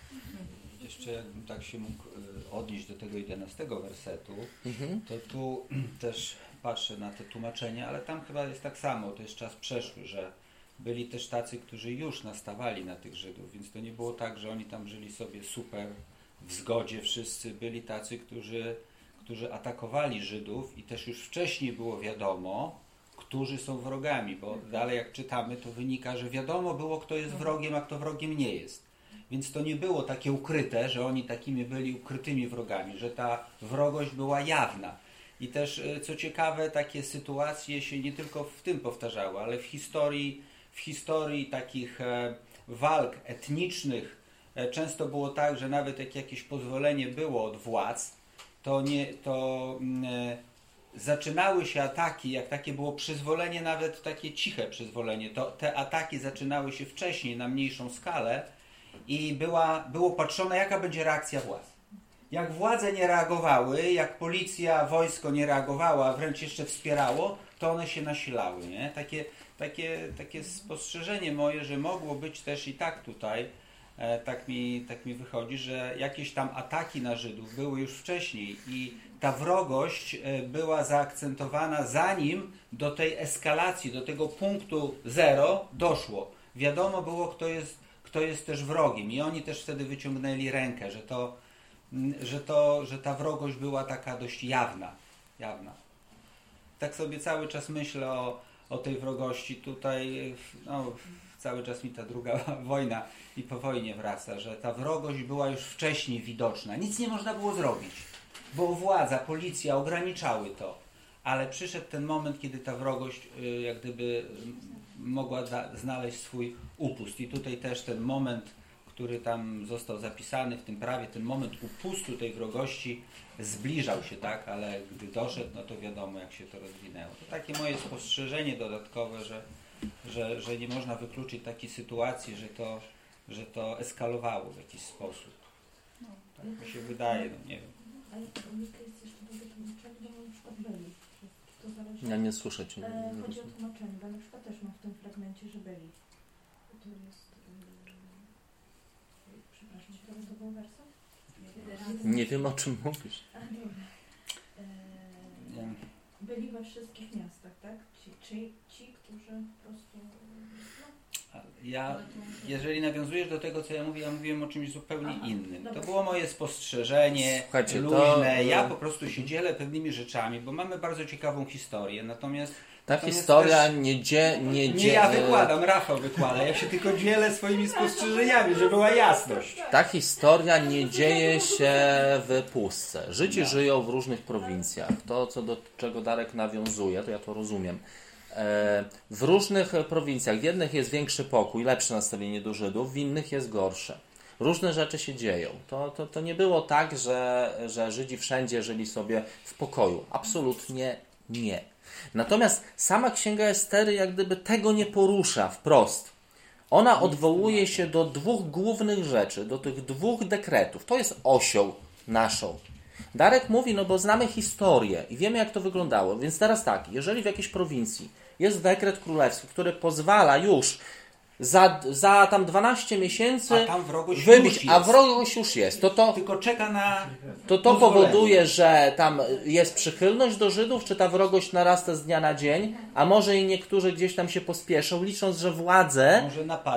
Jeszcze jakbym tak się mógł odnieść do tego 11 wersetu, to tu też patrzę na te tłumaczenia, ale tam chyba jest tak samo, to jest czas przeszły, że byli też tacy, którzy już nastawali na tych Żydów, więc to nie było tak, że oni tam żyli sobie super w zgodzie wszyscy. Byli tacy, którzy atakowali Żydów i też już wcześniej było wiadomo, którzy są wrogami, bo dalej jak czytamy, to wynika, że wiadomo było, kto jest wrogiem, a kto wrogiem nie jest. Więc to nie było takie ukryte, że oni takimi byli ukrytymi wrogami, że ta wrogość była jawna. I też, co ciekawe, takie sytuacje się nie tylko w tym powtarzały, ale w historii takich walk etnicznych często było tak, że nawet jak jakieś pozwolenie było od władz, zaczynały się ataki, jak takie było przyzwolenie, nawet takie ciche przyzwolenie, to te ataki zaczynały się wcześniej na mniejszą skalę i było patrzone, jaka będzie reakcja władz. Jak władze nie reagowały, jak policja, wojsko nie reagowała, a wręcz jeszcze wspierało, to one się nasilały. Nie? Takie spostrzeżenie moje, że mogło być też i tak tutaj, tak mi wychodzi, że jakieś tam ataki na Żydów były już wcześniej i ta wrogość była zaakcentowana, zanim do tej eskalacji, do tego punktu 0 doszło. Wiadomo było, kto jest też wrogiem i oni też wtedy wyciągnęli rękę, że ta wrogość była taka dość jawna. Tak sobie cały czas myślę o tej wrogości. Tutaj cały czas mi ta druga wojna i po wojnie wraca, że ta wrogość była już wcześniej widoczna. Nic nie można było zrobić, bo władza, policja ograniczały to. Ale przyszedł ten moment, kiedy ta wrogość jak gdyby mogła znaleźć swój upust. I tutaj też ten moment, który tam został zapisany w tym prawie, ten moment upustu tej wrogości zbliżał się, tak, ale gdy doszedł, no to wiadomo, jak się to rozwinęło. To takie moje spostrzeżenie dodatkowe, że nie można wykluczyć takiej sytuacji, że to eskalowało w jakiś sposób. Tak mi się wydaje, nie wiem. Ale to jest jeszcze do tłumaczenia, bo na przykład byli. To zależy. Ja nie słyszę Cię. Chodzi o tłumaczenie, bo na przykład też mam w tym fragmencie, że byli. To jest... Przepraszam, który to był werset? Nie wiem, o czym mówisz. Byli we wszystkich miastach, tak? Ci, którzy po prostu... Jeżeli nawiązujesz do tego, co ja mówiłem o czymś zupełnie innym. To było moje spostrzeżenie, luźne. Ja po prostu się dzielę pewnymi rzeczami, bo mamy bardzo ciekawą historię, natomiast historia też, nie ja wykładam, Rafał wykłada. Ja się tylko dzielę swoimi spostrzeżeniami, żeby była jasność. Ta historia nie dzieje się w pustce. Żydzi żyją w różnych prowincjach. To, do czego Darek nawiązuje, to ja to rozumiem. w różnych prowincjach, w jednych jest większy pokój, lepsze nastawienie do Żydów, w innych jest gorsze. Różne rzeczy się dzieją. To nie było tak, że Żydzi wszędzie żyli sobie w pokoju. Absolutnie nie. Natomiast sama Księga Estery jak gdyby tego nie porusza wprost. Ona odwołuje się do dwóch głównych rzeczy, do tych dwóch dekretów. To jest osią naszą. Darek mówi, no bo znamy historię i wiemy, jak to wyglądało. Więc teraz tak, jeżeli w jakiejś prowincji jest dekret królewski, który pozwala już za tam 12 miesięcy wybić, a wrogość już jest. Tylko czeka na to powoduje, że tam jest przychylność do Żydów, czy ta wrogość narasta z dnia na dzień, a może i niektórzy gdzieś tam się pospieszą, licząc, że władze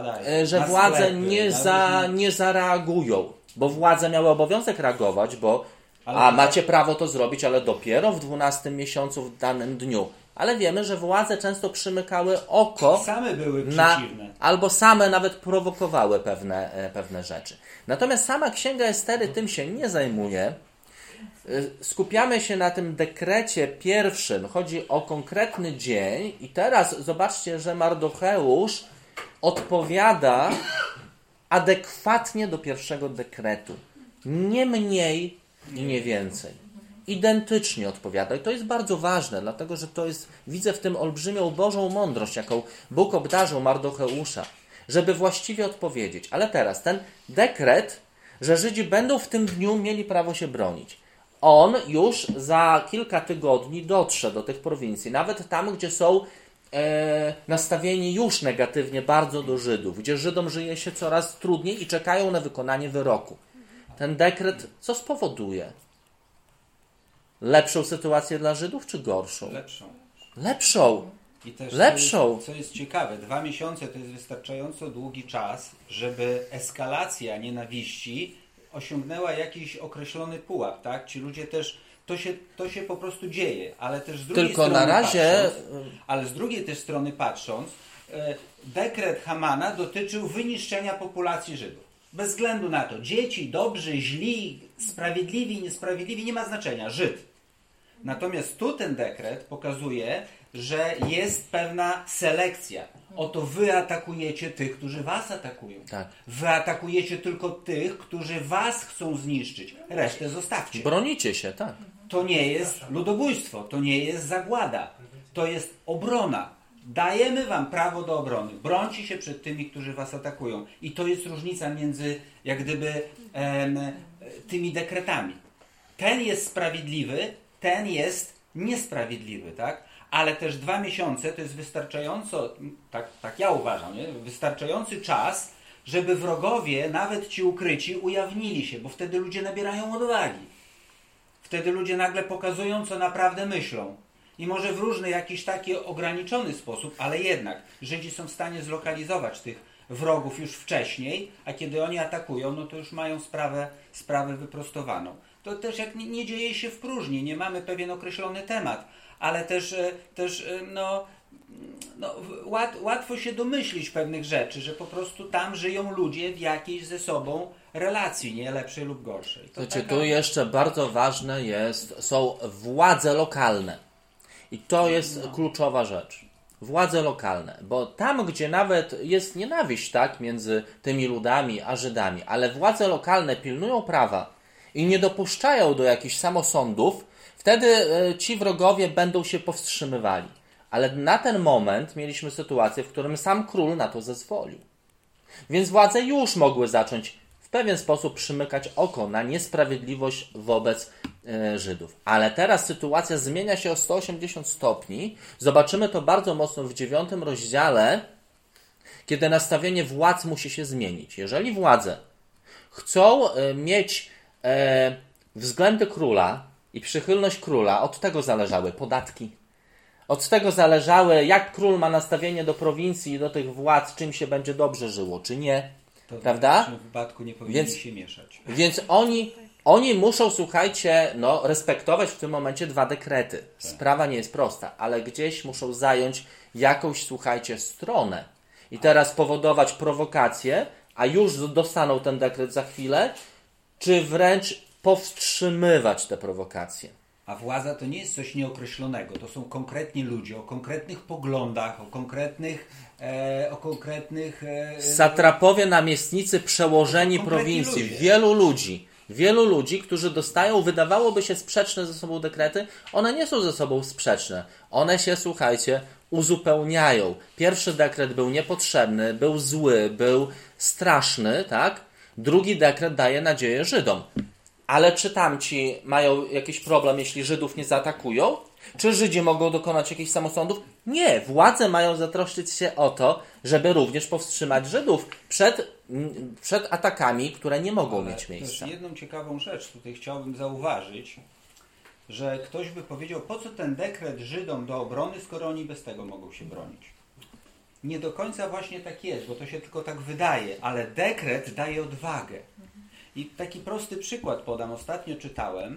nie zareagują. Bo władze miały obowiązek reagować, bo macie prawo to zrobić, ale dopiero w 12 miesiącu w danym dniu. Ale wiemy, że władze często przymykały oko, same były przeciwne. Albo same nawet prowokowały pewne rzeczy. Natomiast sama Księga Estery tym się nie zajmuje. Skupiamy się na tym dekrecie pierwszym. Chodzi o konkretny dzień i teraz zobaczcie, że Mardocheusz odpowiada adekwatnie do pierwszego dekretu. Nie mniej i nie więcej. Identycznie odpowiada. I to jest bardzo ważne, dlatego że to jest, widzę w tym olbrzymią Bożą mądrość, jaką Bóg obdarzył Mardocheusza, żeby właściwie odpowiedzieć. Ale teraz ten dekret, że Żydzi będą w tym dniu mieli prawo się bronić. On już za kilka tygodni dotrze do tych prowincji, nawet tam, gdzie są nastawieni już negatywnie bardzo do Żydów, gdzie Żydom żyje się coraz trudniej i czekają na wykonanie wyroku. Ten dekret co spowoduje? Lepszą sytuację dla Żydów, czy gorszą? Lepszą. I też lepszą. Co jest ciekawe, 2 miesiące to jest wystarczająco długi czas, żeby eskalacja nienawiści osiągnęła jakiś określony pułap, tak? Ci ludzie też, to się po prostu dzieje, ale też z drugiej Tylko strony na razie... ale z drugiej też strony patrząc, dekret Hamana dotyczył wyniszczenia populacji Żydów. Bez względu na to, dzieci, dobrzy, źli, sprawiedliwi, niesprawiedliwi, nie ma znaczenia. Żyd. Natomiast tu ten dekret pokazuje, że jest pewna selekcja. Oto wy atakujecie tych, którzy was atakują. Tak. Wy atakujecie tylko tych, którzy was chcą zniszczyć. Resztę zostawcie. Bronicie się, tak. To nie jest ludobójstwo, to nie jest zagłada. To jest obrona. Dajemy wam prawo do obrony. Brońcie się przed tymi, którzy was atakują. I to jest różnica między jak gdyby tymi dekretami. Ten jest sprawiedliwy, ten jest niesprawiedliwy, tak? Ale też 2 miesiące to jest wystarczająco, tak ja uważam, nie? Wystarczający czas, żeby wrogowie, nawet ci ukryci, ujawnili się, bo wtedy ludzie nabierają odwagi. Wtedy ludzie nagle pokazują, co naprawdę myślą. I może w różny, jakiś taki ograniczony sposób, ale jednak Żydzi są w stanie zlokalizować tych wrogów już wcześniej, a kiedy oni atakują, no to już mają sprawę wyprostowaną. To też jak nie dzieje się w próżni, nie mamy pewien określony temat, ale też łatwo się domyślić pewnych rzeczy, że po prostu tam żyją ludzie w jakiejś ze sobą relacji, nie lepszej lub gorszej. Tu jeszcze bardzo ważne są władze lokalne. I to jest kluczowa rzecz. Władze lokalne. Bo tam, gdzie nawet jest nienawiść, tak, między tymi ludami a Żydami, ale władze lokalne pilnują prawa i nie dopuszczają do jakichś samosądów, wtedy ci wrogowie będą się powstrzymywali. Ale na ten moment mieliśmy sytuację, w którym sam król na to zezwolił. Więc władze już mogły zacząć w pewien sposób przymykać oko na niesprawiedliwość wobec Żydów. Ale teraz sytuacja zmienia się o 180 stopni. Zobaczymy to bardzo mocno w 9 rozdziale, kiedy nastawienie władz musi się zmienić. Jeżeli władze chcą mieć względy króla i przychylność króla, od tego zależały podatki. Od tego zależały, jak król ma nastawienie do prowincji i do tych władz, czym się będzie dobrze żyło, czy nie. To prawda? W tym wypadku nie powinni się mieszać. Więc oni muszą, słuchajcie, respektować w tym momencie 2 dekrety. Sprawa nie jest prosta, ale gdzieś muszą zająć jakąś, słuchajcie, stronę. I teraz powodować prowokacje, a już dostaną ten dekret za chwilę, czy wręcz powstrzymywać te prowokacje. A władza to nie jest coś nieokreślonego. To są konkretni ludzie o konkretnych poglądach, o konkretnych... Satrapowie, namiestnicy, przełożeni prowincji. Wielu ludzi, którzy dostają, wydawałoby się sprzeczne ze sobą dekrety, one nie są ze sobą sprzeczne. One się, słuchajcie, uzupełniają. Pierwszy dekret był niepotrzebny, był zły, był straszny, tak? Drugi dekret daje nadzieję Żydom. Ale czy tamci mają jakiś problem, jeśli Żydów nie zaatakują? Czy Żydzi mogą dokonać jakichś samosądów? Nie. Władze mają zatroszczyć się o to, żeby również powstrzymać Żydów przed atakami, które nie mogą mieć miejsca. Też jedną ciekawą rzecz tutaj chciałbym zauważyć, że ktoś by powiedział, po co ten dekret Żydom do obrony, skoro oni bez tego mogą się bronić. Nie do końca właśnie tak jest, bo to się tylko tak wydaje, ale dekret daje odwagę. I taki prosty przykład podam. Ostatnio czytałem,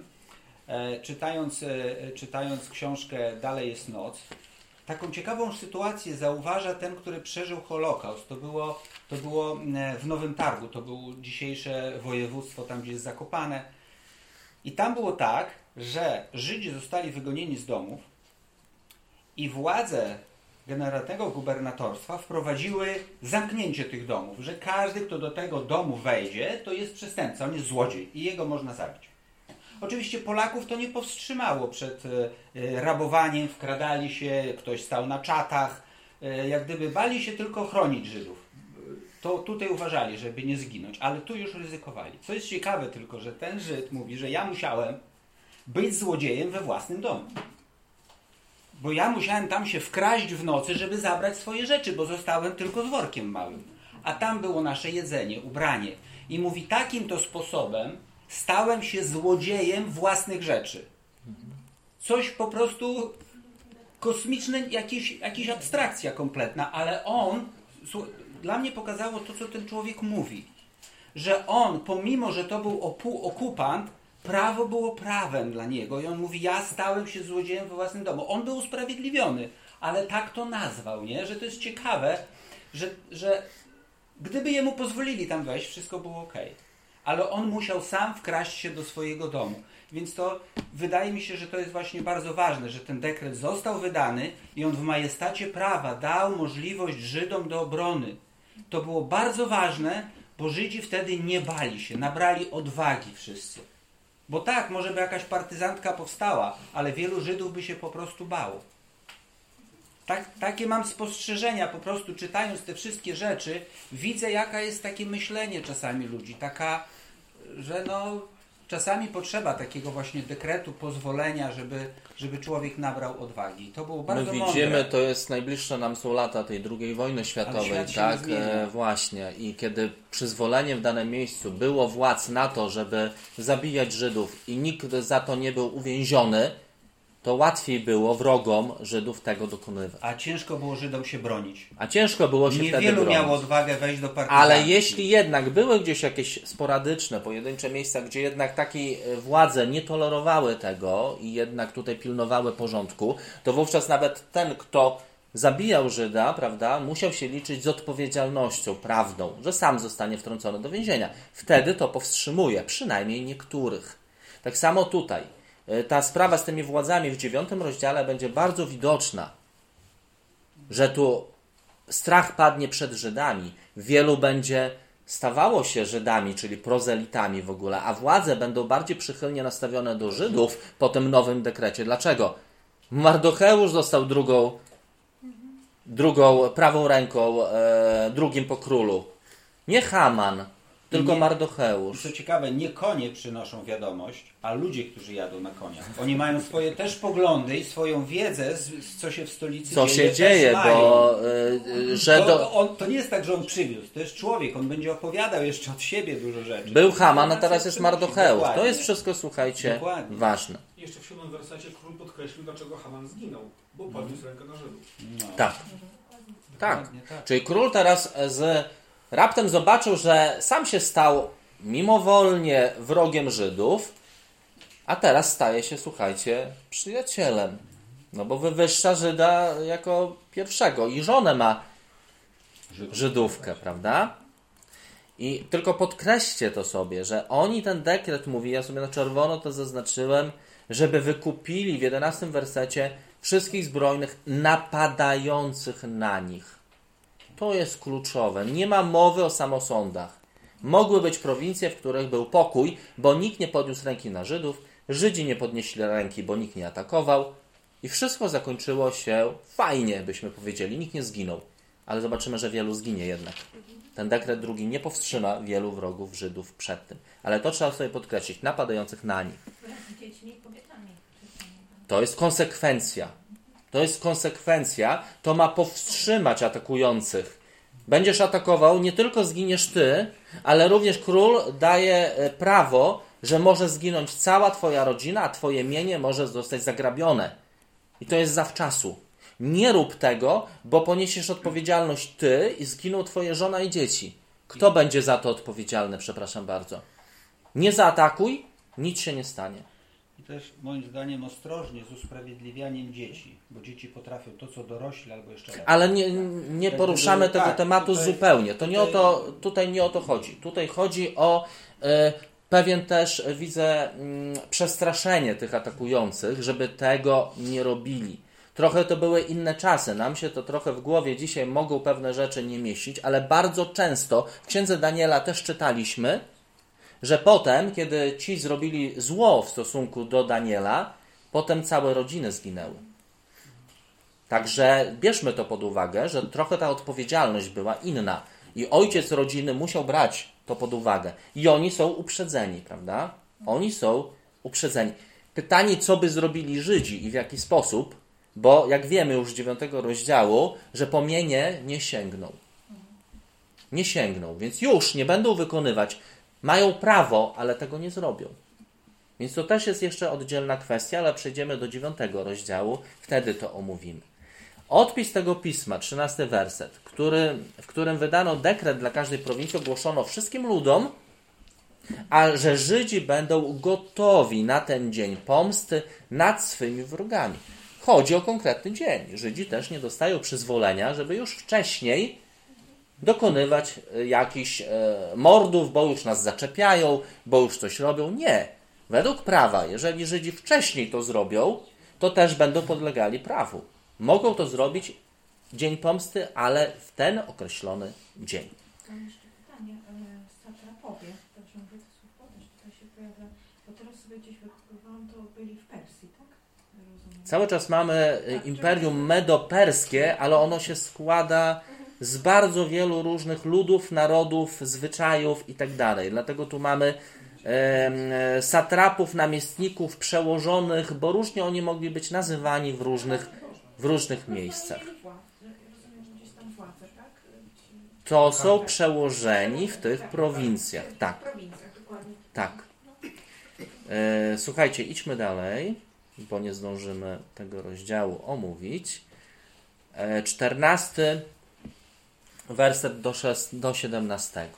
czytając książkę Dalej jest noc, taką ciekawą sytuację zauważa ten, który przeżył Holokaust. To było w Nowym Targu, to było dzisiejsze województwo, tam gdzie jest Zakopane. I tam było tak, że Żydzi zostali wygonieni z domów i władze generalnego gubernatorstwa wprowadziły zamknięcie tych domów, że każdy, kto do tego domu wejdzie, to jest przestępca, on jest złodziej i jego można zabić. Oczywiście Polaków to nie powstrzymało przed rabowaniem, wkradali się, ktoś stał na czatach, jak gdyby bali się tylko chronić Żydów. To tutaj uważali, żeby nie zginąć, ale tu już ryzykowali. Co jest ciekawe tylko, że ten Żyd mówi, że ja musiałem być złodziejem we własnym domu. Bo ja musiałem tam się wkraść w nocy, żeby zabrać swoje rzeczy, bo zostałem tylko z workiem małym. A tam było nasze jedzenie, ubranie. I mówi, takim to sposobem stałem się złodziejem własnych rzeczy. Coś po prostu kosmiczne, jakaś abstrakcja kompletna, ale on, dla mnie pokazało to, co ten człowiek mówi. Że on, pomimo, że to był okupant, prawo było prawem dla niego i on mówi, ja stałem się złodziejem we własnym domu. On był usprawiedliwiony, ale tak to nazwał, nie? Że to jest ciekawe, że gdyby jemu pozwolili tam wejść, wszystko było okej. Ale on musiał sam wkraść się do swojego domu. Więc to wydaje mi się, że to jest właśnie bardzo ważne, że ten dekret został wydany i on w majestacie prawa dał możliwość Żydom do obrony. To było bardzo ważne, bo Żydzi wtedy nie bali się, nabrali odwagi wszyscy. Bo tak, może by jakaś partyzantka powstała, ale wielu Żydów by się po prostu bało. Takie mam spostrzeżenia, po prostu czytając te wszystkie rzeczy, widzę jaka jest takie myślenie czasami ludzi. Taka, że czasami potrzeba takiego właśnie dekretu, pozwolenia, żeby człowiek nabrał odwagi. To było bardzo mądre. My widzimy, to jest najbliższe nam są lata tej II wojny światowej, tak? Właśnie. I kiedy przyzwolenie w danym miejscu było władz na to, żeby zabijać Żydów i nikt za to nie był uwięziony, to łatwiej było wrogom Żydów tego dokonywać. A ciężko było Żydom się bronić. Niewielu miało odwagę wejść do partyzantki. Ale jeśli jednak były gdzieś jakieś sporadyczne, pojedyncze miejsca, gdzie jednak takie władze nie tolerowały tego i jednak tutaj pilnowały porządku, to wówczas nawet ten, kto zabijał Żyda, prawda, musiał się liczyć z odpowiedzialnością prawną, że sam zostanie wtrącony do więzienia. Wtedy to powstrzymuje, przynajmniej niektórych. Tak samo tutaj. Ta sprawa z tymi władzami w 9 rozdziale będzie bardzo widoczna, że tu strach padnie przed Żydami. Wielu będzie stawało się Żydami, czyli prozelitami w ogóle, a władze będą bardziej przychylnie nastawione do Żydów po tym nowym dekrecie. Dlaczego? Mardocheusz został drugą prawą ręką, drugim po królu. Nie Haman, tylko Mardocheusz. Co ciekawe, nie konie przynoszą wiadomość, a ludzie, którzy jadą na koniach. Oni mają swoje też poglądy i swoją wiedzę, co się w stolicy dzieje. Co się dzieje, bo... To nie jest tak, że on przywiózł. To jest człowiek. On będzie opowiadał jeszcze od siebie dużo rzeczy. Był Haman, a teraz jest Mardocheusz. To jest wszystko, słuchajcie, ważne. Jeszcze w 7 wersacie król podkreślił, dlaczego Haman zginął. Bo podniósł rękę na Żydów. No. Tak. Czyli król teraz raptem zobaczył, że sam się stał mimowolnie wrogiem Żydów, a teraz staje się, słuchajcie, przyjacielem. No bo wywyższa Żyda jako pierwszego i żonę ma Żydówkę, prawda? I tylko podkreślcie to sobie, że oni ten dekret mówi, ja sobie na czerwono to zaznaczyłem, żeby wykupili w 11 wersecie wszystkich zbrojnych napadających na nich. To jest kluczowe. Nie ma mowy o samosądach. Mogły być prowincje, w których był pokój, bo nikt nie podniósł ręki na Żydów, Żydzi nie podnieśli ręki, bo nikt nie atakował i wszystko zakończyło się fajnie, byśmy powiedzieli. Nikt nie zginął. Ale zobaczymy, że wielu zginie jednak. Ten dekret drugi nie powstrzyma wielu wrogów Żydów przed tym. Ale to trzeba sobie podkreślić. Napadających na nich. Dziećmi i kobietami. To jest konsekwencja. To jest konsekwencja. To ma powstrzymać atakujących. Będziesz atakował, nie tylko zginiesz ty, ale również król daje prawo, że może zginąć cała twoja rodzina, a twoje mienie może zostać zagrabione. I to jest zawczasu. Nie rób tego, bo poniesiesz odpowiedzialność ty i zginą twoje żona i dzieci. Kto będzie za to odpowiedzialny, przepraszam bardzo? Nie zaatakuj, nic się nie stanie. I też moim zdaniem ostrożnie z usprawiedliwianiem dzieci, bo dzieci potrafią to, co dorośli albo jeszcze lepiej. Ale nie poruszamy tego tematu tutaj, zupełnie. Tutaj nie o to chodzi. Tutaj chodzi o pewien też, widzę, przestraszenie tych atakujących, żeby tego nie robili. Trochę to były inne czasy. Nam się to trochę w głowie dzisiaj mogą pewne rzeczy nie mieścić, ale bardzo często w Księdze Daniela też czytaliśmy, że potem, kiedy ci zrobili zło w stosunku do Daniela, potem całe rodziny zginęły. Także bierzmy to pod uwagę, że trochę ta odpowiedzialność była inna. I ojciec rodziny musiał brać to pod uwagę. I oni są uprzedzeni, prawda? Oni są uprzedzeni. Pytanie, co by zrobili Żydzi i w jaki sposób, bo jak wiemy już z 9 rozdziału, że po mienie nie sięgną. Nie sięgną, więc już nie będą wykonywać. Mają prawo, ale tego nie zrobią. Więc to też jest jeszcze oddzielna kwestia, ale przejdziemy do 9 rozdziału, wtedy to omówimy. Odpis tego pisma, 13 werset, w którym wydano dekret dla każdej prowincji, ogłoszono wszystkim ludom, a że Żydzi będą gotowi na ten dzień pomsty nad swymi wrogami. Chodzi o konkretny dzień. Żydzi też nie dostają przyzwolenia, żeby już wcześniej dokonywać jakichś mordów, bo już nas zaczepiają, bo już coś robią. Nie. Według prawa, jeżeli Żydzi wcześniej to zrobią, to też będą podlegali prawu. Mogą to zrobić dzień pomsty, ale w ten określony dzień. Mam jeszcze pytanie. Satrapowie, dobrze mówię to słowo, też tutaj się pojawia, bo teraz sobie gdzieś wykupowałam, to byli w Persji, tak? Rozumiem. Cały czas mamy Imperium Medo-Perskie, ale ono się składa z bardzo wielu różnych ludów, narodów, zwyczajów i tak dalej. Dlatego tu mamy satrapów, namiestników, przełożonych, bo różnie oni mogli być nazywani w różnych miejscach. To są przełożeni w tych prowincjach. Tak. Tak. Słuchajcie, idźmy dalej, bo nie zdążymy tego rozdziału omówić. 14 werset do 17.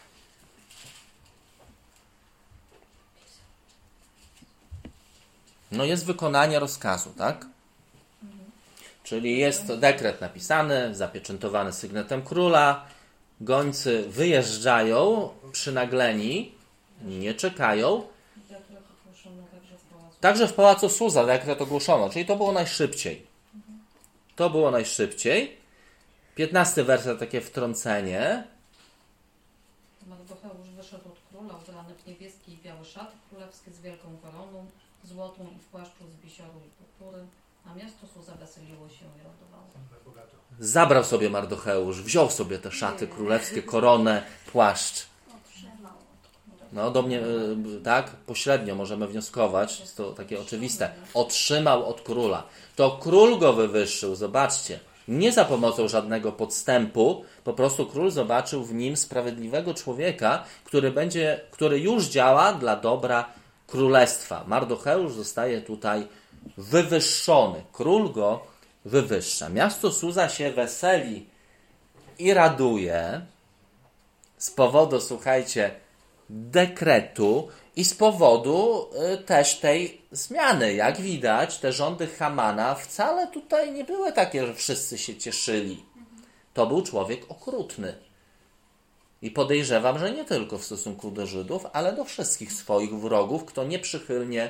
No jest wykonanie rozkazu, tak? Czyli jest dekret napisany, zapieczętowany sygnetem króla, gońcy wyjeżdżają przynagleni, nie czekają. Także w pałacu Suza dekret ogłoszono, czyli to było najszybciej. To było najszybciej. 15 werset, takie wtrącenie. Mardocheusz wyszedł od króla, ubrany w niebieski i biały szat królewski z wielką koroną, złotą i w płaszczu z bisioru i purpury, a miasto Suza weseliło się i radowało. Zabrał sobie Mardocheusz, wziął sobie te szaty królewskie, koronę, płaszcz. No do mnie, tak, pośrednio możemy wnioskować, jest to takie oczywiste. Otrzymał od króla. To król go wywyższył, zobaczcie. Nie za pomocą żadnego podstępu, po prostu król zobaczył w nim sprawiedliwego człowieka, który już działa dla dobra królestwa. Mardocheusz zostaje tutaj wywyższony. Król go wywyższa. Miasto Suza się weseli i raduje z powodu, słuchajcie, dekretu i z powodu też tej zmiany. Jak widać, te rządy Hamana wcale tutaj nie były takie, że wszyscy się cieszyli. To był człowiek okrutny. I podejrzewam, że nie tylko w stosunku do Żydów, ale do wszystkich swoich wrogów, kto nieprzychylnie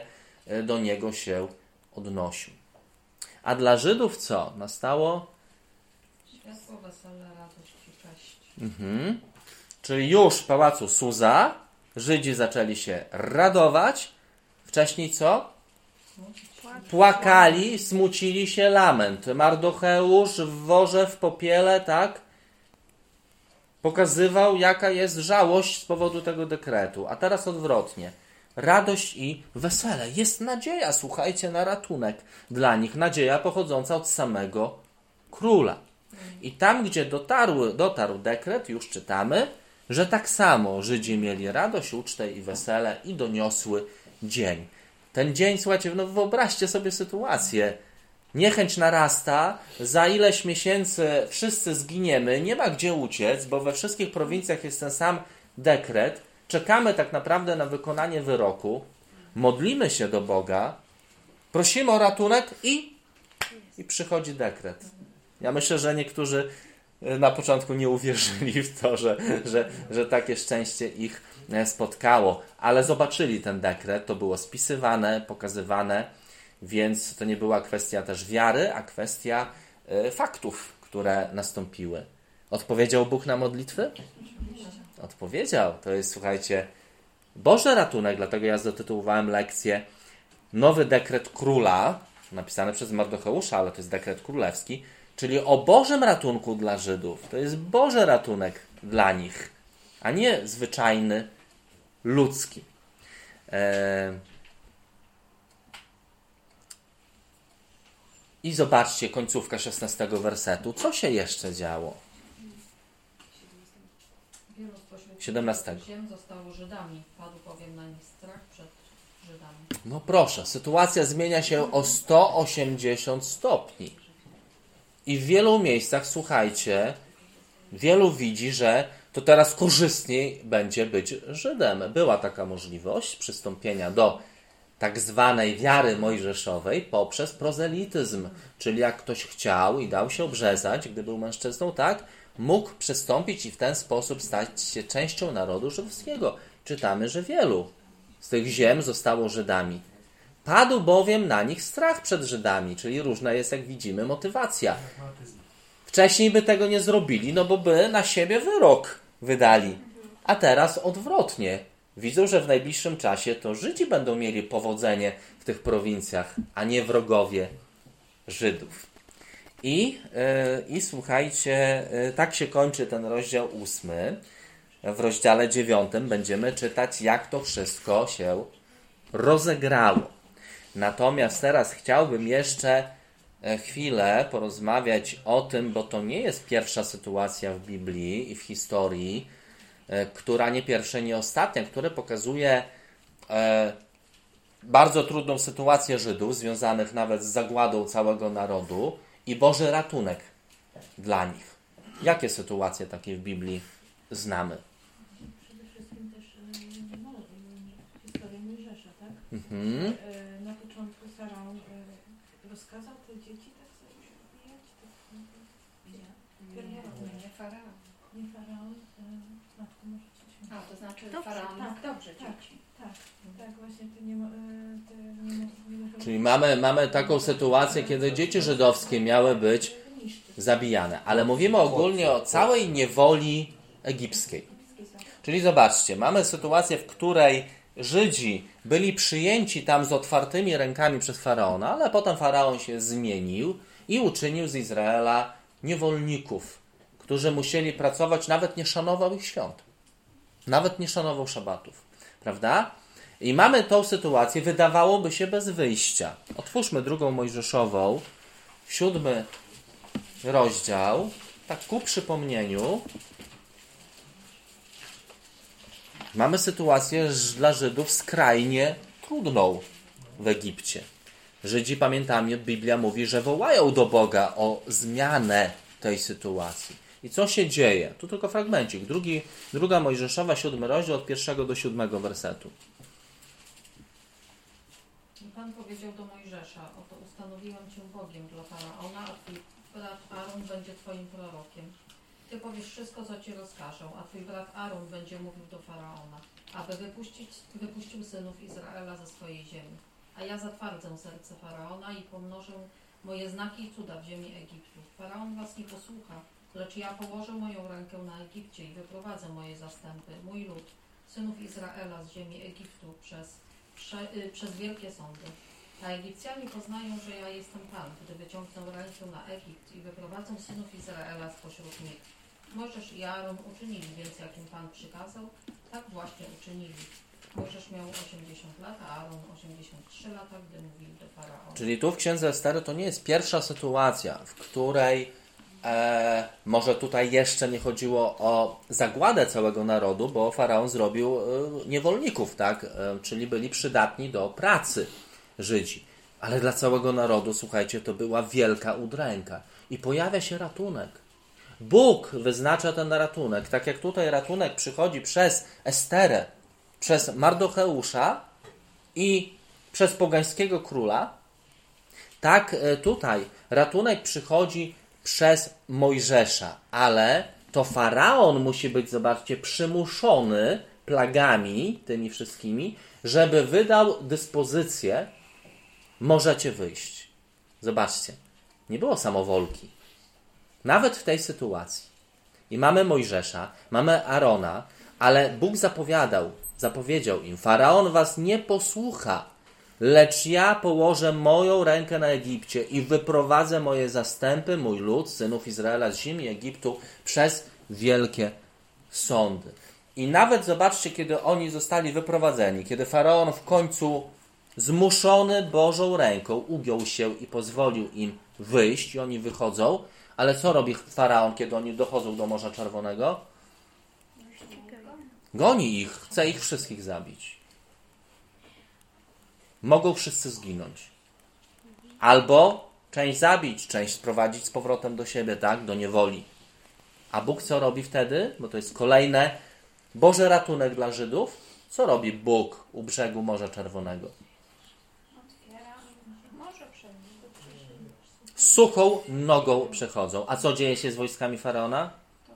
do niego się odnosił. A dla Żydów co? Nastało? Światło, wesele, radość i cześć. Czyli już w pałacu Suza Żydzi zaczęli się radować. Wcześniej co? Płakali, smucili się, lament. Mardocheusz w worze, w popiele, tak? Pokazywał, jaka jest żałość z powodu tego dekretu. A teraz odwrotnie. Radość i wesele. Jest nadzieja, słuchajcie, na ratunek dla nich. Nadzieja pochodząca od samego króla. I tam, gdzie dotarł dekret, już czytamy, że tak samo Żydzi mieli radość, ucztę i wesele i doniosły dzień. Ten dzień, słuchajcie, no wyobraźcie sobie sytuację. Niechęć narasta, za ileś miesięcy wszyscy zginiemy, nie ma gdzie uciec, bo we wszystkich prowincjach jest ten sam dekret. Czekamy tak naprawdę na wykonanie wyroku, modlimy się do Boga, prosimy o ratunek i przychodzi dekret. Ja myślę, że niektórzy na początku nie uwierzyli w to, że takie szczęście ich spotkało, ale zobaczyli ten dekret, to było spisywane, pokazywane, więc to nie była kwestia też wiary, a kwestia faktów, które nastąpiły. Odpowiedział Bóg na modlitwy? Odpowiedział. To jest, słuchajcie, Boży ratunek, dlatego ja zatytułowałem lekcję Nowy dekret króla, napisany przez Mardocheusza, ale to jest dekret królewski, czyli o Bożym ratunku dla Żydów. To jest Boży ratunek dla nich, a nie zwyczajny, ludzki. I zobaczcie końcówka 16 wersetu. Co się jeszcze działo? 17. Ziem zostało Żydami, padł bowiem na nich strach przed Żydami. No proszę, sytuacja zmienia się o 180 stopni. I w wielu miejscach, słuchajcie, wielu widzi, że to teraz korzystniej będzie być Żydem. Była taka możliwość przystąpienia do tak zwanej wiary mojżeszowej poprzez prozelityzm. Czyli jak ktoś chciał i dał się obrzezać, gdy był mężczyzną, tak, mógł przystąpić i w ten sposób stać się częścią narodu żydowskiego. Czytamy, że wielu z tych ziem zostało Żydami. Padł bowiem na nich strach przed Żydami, czyli różna jest, jak widzimy, motywacja. Wcześniej by tego nie zrobili, no bo by na siebie wyrok wydali. A teraz odwrotnie. Widzą, że w najbliższym czasie to Żydzi będą mieli powodzenie w tych prowincjach, a nie wrogowie Żydów. I słuchajcie, tak się kończy ten rozdział 8. W rozdziale 9 będziemy czytać, jak to wszystko się rozegrało. Natomiast teraz chciałbym jeszcze chwilę porozmawiać o tym, bo to nie jest pierwsza sytuacja w Biblii i w historii, która nie pierwsza, nie ostatnia, która pokazuje bardzo trudną sytuację Żydów, związanych nawet z zagładą całego narodu i Boży ratunek dla nich. Jakie sytuacje takie w Biblii znamy? Przede wszystkim też historię Mojżesza, tak? Na początku Faraon rozkazał te dzieci tak sobie zabijać? Nie Faraon. Nie Faraon, matko, może coś. A, to znaczy Dobrze, Faraon tak, dobrze tak, dzieci. Tak, właśnie te nie Czyli mamy taką sytuację, kiedy dzieci żydowskie miały być zabijane. Ale mówimy ogólnie o całej niewoli egipskiej. Czyli zobaczcie, mamy sytuację, w której Żydzi byli przyjęci tam z otwartymi rękami przez Faraona, ale potem Faraon się zmienił i uczynił z Izraela niewolników, którzy musieli pracować, nawet nie szanował ich świąt. Nawet nie szanował szabatów. Prawda? I mamy tą sytuację, wydawałoby się, bez wyjścia. Otwórzmy 2 Mojżeszową, 7 rozdział, tak ku przypomnieniu. Mamy sytuację dla Żydów skrajnie trudną w Egipcie. Żydzi, pamiętamy, Biblia mówi, że wołają do Boga o zmianę tej sytuacji. I co się dzieje? Tu tylko fragmencik. 2 Mojżeszowa, 7 rozdział, od 1 do 7 wersetu. I Pan powiedział do Mojżesza: oto ustanowiłem Cię Bogiem dla Faraona, a Twój brat Aaron będzie Twoim prorokiem. Ty powiesz wszystko, co Ci rozkażą, a Twój brat Aaron będzie mówił do Faraona, aby wypuścił synów Izraela ze swojej ziemi. a ja zatwardzę serce Faraona i pomnożę moje znaki i cuda w ziemi Egiptu. Faraon was nie posłucha, lecz ja położę moją rękę na Egipcie i wyprowadzę moje zastępy, mój lud, synów Izraela z ziemi Egiptu przez wielkie sądy. A Egipcjanie poznają, że ja jestem Pan, gdy wyciągnę rękę na Egipt i wyprowadzę synów Izraela spośród nich. Mojżesz i Aaron uczynili więc, jak im Pan przykazał, tak właśnie uczynili. Mojżesz miał 80 lat, a Aaron 83 lata, gdy mówił do Faraona. Czyli tu w Księdze Estery to nie jest pierwsza sytuacja, w której może tutaj jeszcze nie chodziło o zagładę całego narodu, bo Faraon zrobił niewolników, tak? Czyli byli przydatni do pracy Żydzi. Ale dla całego narodu, słuchajcie, to była wielka udręka. I pojawia się ratunek. Bóg wyznacza ten ratunek. Tak jak tutaj ratunek przychodzi przez Esterę, przez Mardocheusza i przez pogańskiego króla, tak tutaj ratunek przychodzi przez Mojżesza. Ale to Faraon musi być, zobaczcie, przymuszony plagami, tymi wszystkimi, żeby wydał dyspozycję, możecie wyjść. Zobaczcie, nie było samowolki. Nawet w tej sytuacji. I mamy Mojżesza, mamy Arona, ale Bóg zapowiedział im, Faraon was nie posłucha, lecz ja położę moją rękę na Egipcie i wyprowadzę moje zastępy, mój lud, synów Izraela z ziemi Egiptu przez wielkie sądy. I nawet zobaczcie, kiedy oni zostali wyprowadzeni, kiedy Faraon w końcu zmuszony Bożą ręką ugiął się i pozwolił im wyjść i oni wychodzą, ale co robi Faraon, kiedy oni dochodzą do Morza Czerwonego? Goni ich, chce ich wszystkich zabić. Mogą wszyscy zginąć. Albo część zabić, część sprowadzić z powrotem do siebie, tak, do niewoli. A Bóg co robi wtedy? Bo to jest kolejne Boży ratunek dla Żydów. Co robi Bóg u brzegu Morza Czerwonego? Suchą nogą przechodzą. A co dzieje się z wojskami Faraona?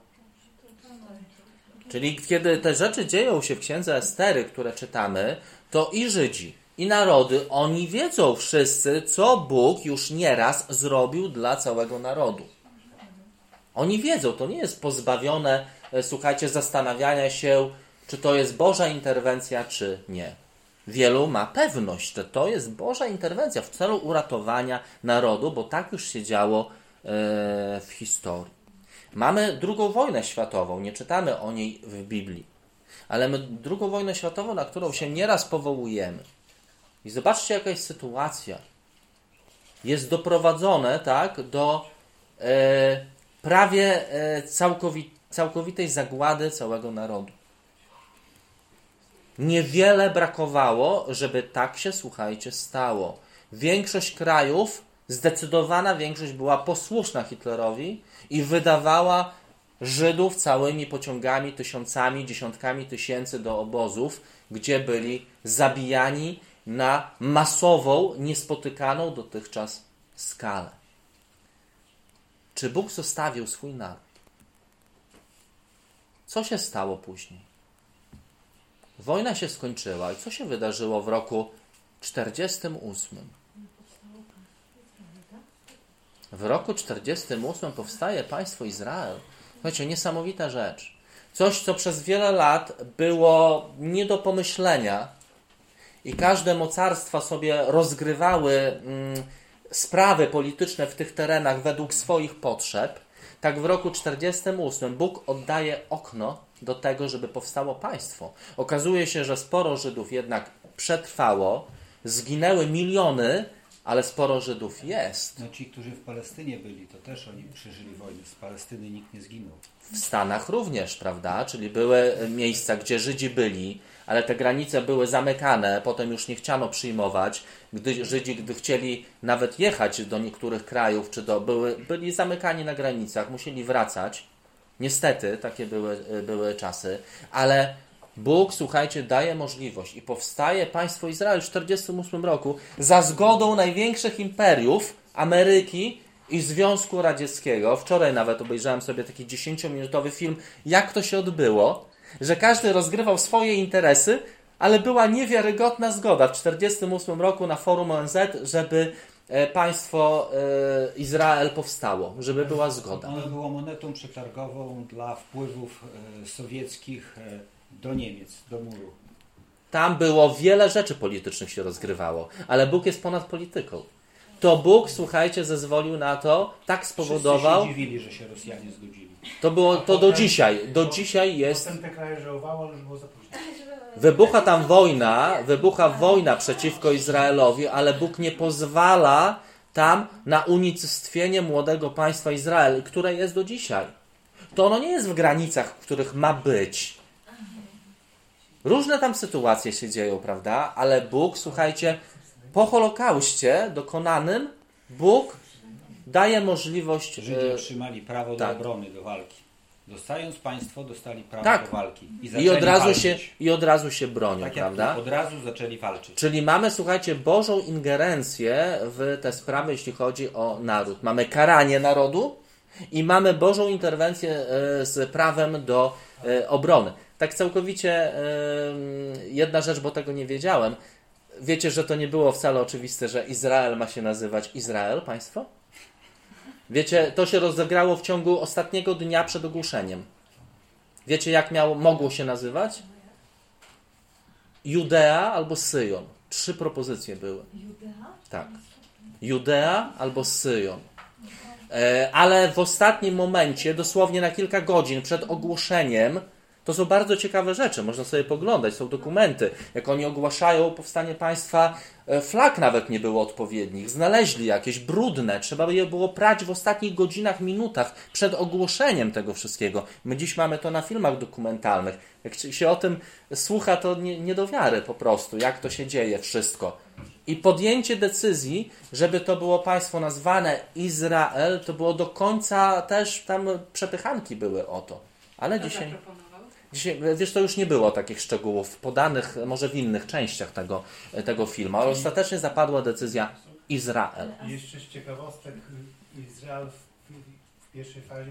Czyli kiedy te rzeczy dzieją się w Księdze Estery, które czytamy, to i Żydzi, i narody, oni wiedzą wszyscy, co Bóg już nieraz zrobił dla całego narodu. Oni wiedzą, to nie jest pozbawione, słuchajcie, zastanawiania się, czy to jest Boża interwencja, czy nie. Wielu ma pewność, że to jest Boża interwencja w celu uratowania narodu, bo tak już się działo w historii. Mamy II wojnę światową, nie czytamy o niej w Biblii, ale my II wojnę światową, na którą się nieraz powołujemy. I zobaczcie, jaka jest sytuacja. Jest doprowadzone, tak, do prawie całkowitej zagłady całego narodu. Niewiele brakowało, żeby tak się, słuchajcie, stało. Większość krajów, zdecydowana większość była posłuszna Hitlerowi i wydawała Żydów całymi pociągami, tysiącami, dziesiątkami tysięcy do obozów, gdzie byli zabijani na masową, niespotykaną dotychczas skalę. Czy Bóg zostawił swój naród? Co się stało później? Wojna się skończyła i co się wydarzyło w roku 1948? W roku 1948 powstaje państwo Izrael. Słuchajcie, niesamowita rzecz. Coś, co przez wiele lat było nie do pomyślenia i każde mocarstwa sobie rozgrywały sprawy polityczne w tych terenach według swoich potrzeb. Tak w roku 1948 Bóg oddaje okno do tego, żeby powstało państwo. Okazuje się, że sporo Żydów jednak przetrwało, zginęły miliony, ale sporo Żydów jest. No ci, którzy w Palestynie byli, to też oni przeżyli wojnę. Z Palestyny nikt nie zginął. W Stanach również, prawda? Czyli były miejsca, gdzie Żydzi byli, ale te granice były zamykane, potem już nie chciano przyjmować. Żydzi, gdy chcieli nawet jechać do niektórych krajów, byli zamykani na granicach, musieli wracać. Niestety, takie były czasy, ale Bóg, słuchajcie, daje możliwość i powstaje państwo Izrael w 1948 roku za zgodą największych imperiów Ameryki i Związku Radzieckiego. Wczoraj nawet obejrzałem sobie taki 10-minutowy film, jak to się odbyło, że każdy rozgrywał swoje interesy, ale była niewiarygodna zgoda w 1948 roku na forum ONZ, żeby państwo Izrael powstało, żeby była zgoda. Ono było monetą przetargową dla wpływów sowieckich do Niemiec, do muru. Tam było wiele rzeczy politycznych się rozgrywało, ale Bóg jest ponad polityką. To Bóg, słuchajcie, zezwolił na to, tak spowodował... Wszyscy się dziwili, że się Rosjanie zgodzili. To do dzisiaj. Do dzisiaj jest... Potem te kraje żałowało, ale już było za późno. Wybucha wojna przeciwko Izraelowi, ale Bóg nie pozwala tam na unicestwienie młodego państwa Izrael, które jest do dzisiaj. To ono nie jest w granicach, w których ma być. Różne tam sytuacje się dzieją, prawda? Ale Bóg, słuchajcie, po Holokauście dokonanym, Bóg daje możliwość... Żydzi otrzymali prawo tak. do obrony, do walki. Dostając państwo, dostali prawo tak. do walki. I od razu się bronią, tak prawda? Jak od razu zaczęli walczyć. Czyli mamy, słuchajcie, Bożą ingerencję w te sprawy, jeśli chodzi o naród. Mamy karanie narodu i mamy Bożą interwencję z prawem do obrony. Tak całkowicie jedna rzecz, bo tego nie wiedziałem. Wiecie, że to nie było wcale oczywiste, że Izrael ma się nazywać Izrael, państwo? Wiecie, to się rozegrało w ciągu ostatniego dnia przed ogłoszeniem. Wiecie, jak mogło się nazywać? Judea albo Syjon. 3 propozycje były. Judea? Tak. Judea albo Syjon. Ale w ostatnim momencie, dosłownie na kilka godzin przed ogłoszeniem, to są bardzo ciekawe rzeczy, można sobie poglądać, są dokumenty, jak oni ogłaszają powstanie państwa, flag nawet nie było odpowiednich, znaleźli jakieś brudne, trzeba je było prać w ostatnich godzinach, minutach przed ogłoszeniem tego wszystkiego. My dziś mamy to na filmach dokumentalnych. Jak się o tym słucha, to nie do wiary po prostu, jak to się dzieje wszystko. I podjęcie decyzji, żeby to było państwo nazwane Izrael, to było do końca też tam przepychanki były o to. Ale dzisiaj, wiesz, to już nie było takich szczegółów podanych może w innych częściach tego filmu, ale ostatecznie zapadła decyzja Izrael. Jeszcze z ciekawostek, Izrael w pierwszej fazie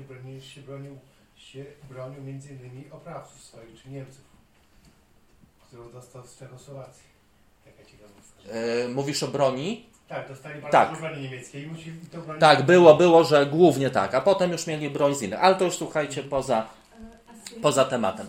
bronił między innymi oprawców swoich, czy Niemców, których dostał z Czechosłowacji. Taka ciekawostka. Mówisz o broni? Tak, dostali bardzo dużo broni niemieckiej. Tak, było, że głównie tak, a potem już mieli broń z innych, ale to już słuchajcie poza tematem.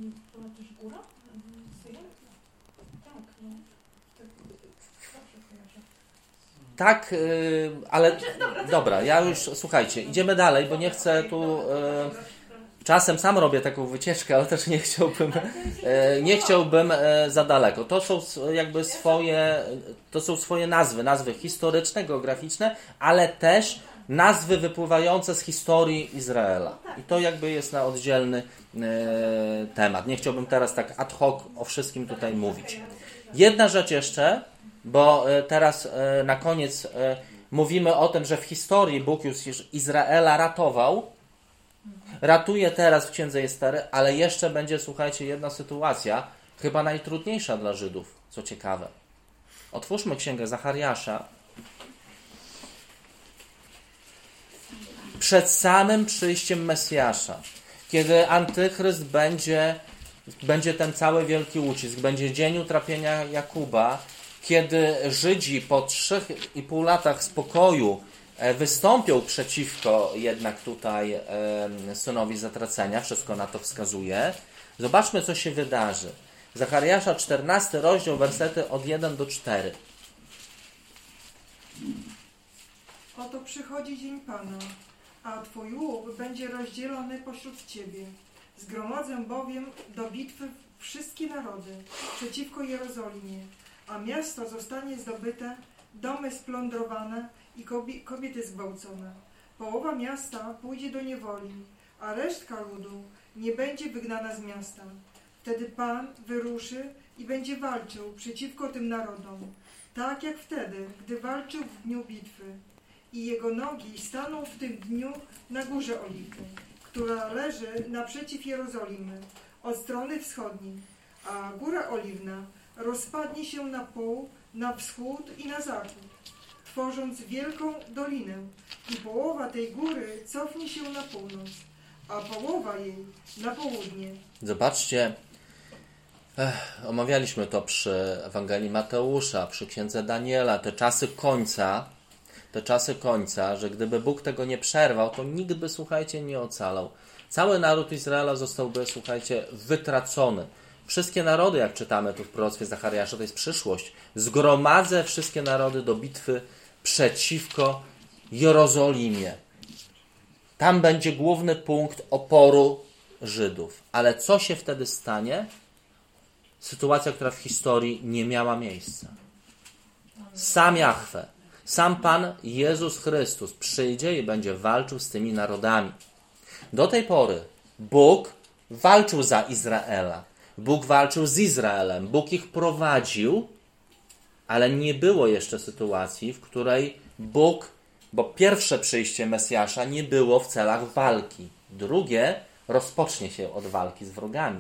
Tak, ale dobra, ja już, słuchajcie, idziemy dalej, bo nie chcę tu, czasem sam robię taką wycieczkę, ale też nie chciałbym za daleko. To są jakby swoje nazwy historyczne, geograficzne, ale też nazwy wypływające z historii Izraela. I to jakby jest na oddzielny temat. Nie chciałbym teraz tak ad hoc o wszystkim tutaj mówić. Jedna rzecz jeszcze, bo teraz na koniec mówimy o tym, że w historii Bóg już Izraela ratował. Ratuje teraz w Księdze Estery, ale jeszcze będzie, słuchajcie, jedna sytuacja, chyba najtrudniejsza dla Żydów, co ciekawe. Otwórzmy Księgę Zachariasza. Przed samym przyjściem Mesjasza, kiedy Antychryst będzie ten cały wielki ucisk, będzie dzień utrapienia Jakuba, kiedy Żydzi po 3,5 latach spokoju wystąpią przeciwko jednak tutaj synowi zatracenia, wszystko na to wskazuje. Zobaczmy, co się wydarzy. Zachariasza 14 rozdział, wersety od 1 do 4. Oto przychodzi dzień Pana, a Twój łuk będzie rozdzielony pośród Ciebie. Zgromadzę bowiem do bitwy wszystkie narody przeciwko Jerozolimie, a miasto zostanie zdobyte, domy splądrowane i kobiety zgwałcone. Połowa miasta pójdzie do niewoli, a resztka ludu nie będzie wygnana z miasta. Wtedy Pan wyruszy i będzie walczył przeciwko tym narodom, tak jak wtedy, gdy walczył w dniu bitwy. I jego nogi staną w tym dniu na Górze Oliwnej, która leży naprzeciw Jerozolimy, od strony wschodniej, a Góra Oliwna rozpadnie się na pół, na wschód i na zachód, tworząc wielką dolinę, i połowa tej góry cofnie się na północ, a połowa jej na południe. Zobaczcie, Omawialiśmy to przy Ewangelii Mateusza, przy księdze Daniela, te czasy końca, że gdyby Bóg tego nie przerwał, to nikt by, słuchajcie, nie ocalał. Cały naród Izraela zostałby, słuchajcie, wytracony. Wszystkie narody, jak czytamy tu w proroctwie Zachariasza, to jest przyszłość. Zgromadzę wszystkie narody do bitwy przeciwko Jerozolimie. Tam będzie główny punkt oporu Żydów. Ale co się wtedy stanie? Sytuacja, która w historii nie miała miejsca. Sam Jahwe, sam Pan Jezus Chrystus przyjdzie i będzie walczył z tymi narodami. Do tej pory Bóg walczył za Izraela. Bóg walczył z Izraelem. Bóg ich prowadził, ale nie było jeszcze sytuacji, w której Bóg, bo pierwsze przyjście Mesjasza nie było w celach walki. Drugie rozpocznie się od walki z wrogami.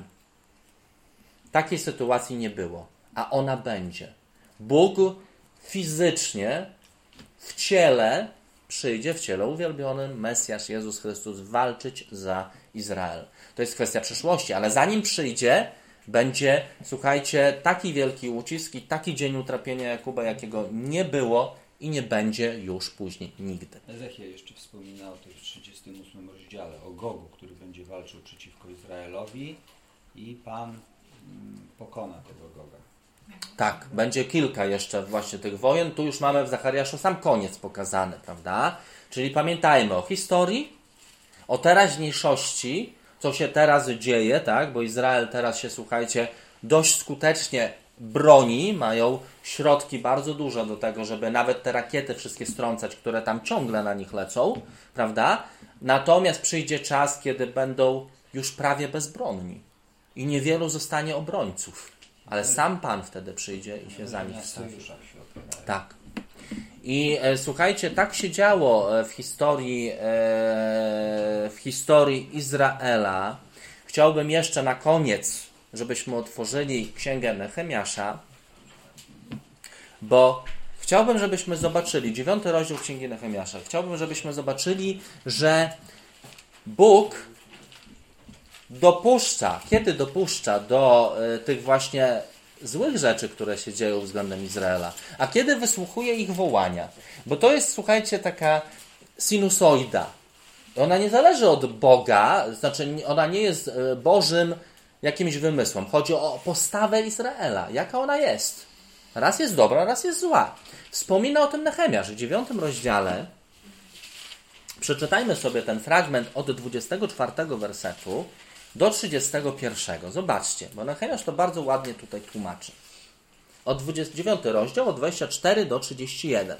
Takiej sytuacji nie było, a ona będzie. Bóg fizycznie, w ciele, przyjdzie w ciele uwielbionym, Mesjasz Jezus Chrystus, walczyć za Izrael. To jest kwestia przyszłości, ale zanim przyjdzie, będzie, słuchajcie, taki wielki ucisk i taki dzień utrapienia Jakuba, jakiego nie było i nie będzie już później nigdy. Ezechiel jeszcze wspomina o tym w 38 rozdziale, o Gogu, który będzie walczył przeciwko Izraelowi i Pan pokona tego Goga. Tak, będzie kilka jeszcze właśnie tych wojen. Tu już mamy w Zachariaszu sam koniec pokazany, prawda? Czyli pamiętajmy o historii, o teraźniejszości, co się teraz dzieje, tak? Bo Izrael teraz się, słuchajcie, dość skutecznie broni, mają środki bardzo duże do tego, żeby nawet te rakiety wszystkie strącać, które tam ciągle na nich lecą, prawda? Natomiast przyjdzie czas, kiedy będą już prawie bezbronni i niewielu zostanie obrońców. Ale sam Pan wtedy przyjdzie i się za nich wstawi. Tak. I słuchajcie, tak się działo w historii Izraela. Chciałbym jeszcze na koniec, żebyśmy otworzyli Księgę Nehemiasza, bo chciałbym, żebyśmy zobaczyli 9 rozdział Księgi Nehemiasza. Chciałbym, żebyśmy zobaczyli, że Bóg kiedy dopuszcza do tych właśnie złych rzeczy, które się dzieją względem Izraela, a kiedy wysłuchuje ich wołania. Bo to jest, słuchajcie, taka sinusoida. Ona nie zależy od Boga, znaczy ona nie jest Bożym jakimś wymysłem. Chodzi o postawę Izraela. Jaka ona jest? Raz jest dobra, raz jest zła. Wspomina o tym Nehemiasz w 9 rozdziale. Przeczytajmy sobie ten fragment od 24 wersetu do 31. Zobaczcie, bo Nehemiasz to bardzo ładnie tutaj tłumaczy. Od 29 rozdział, od 24 do 31.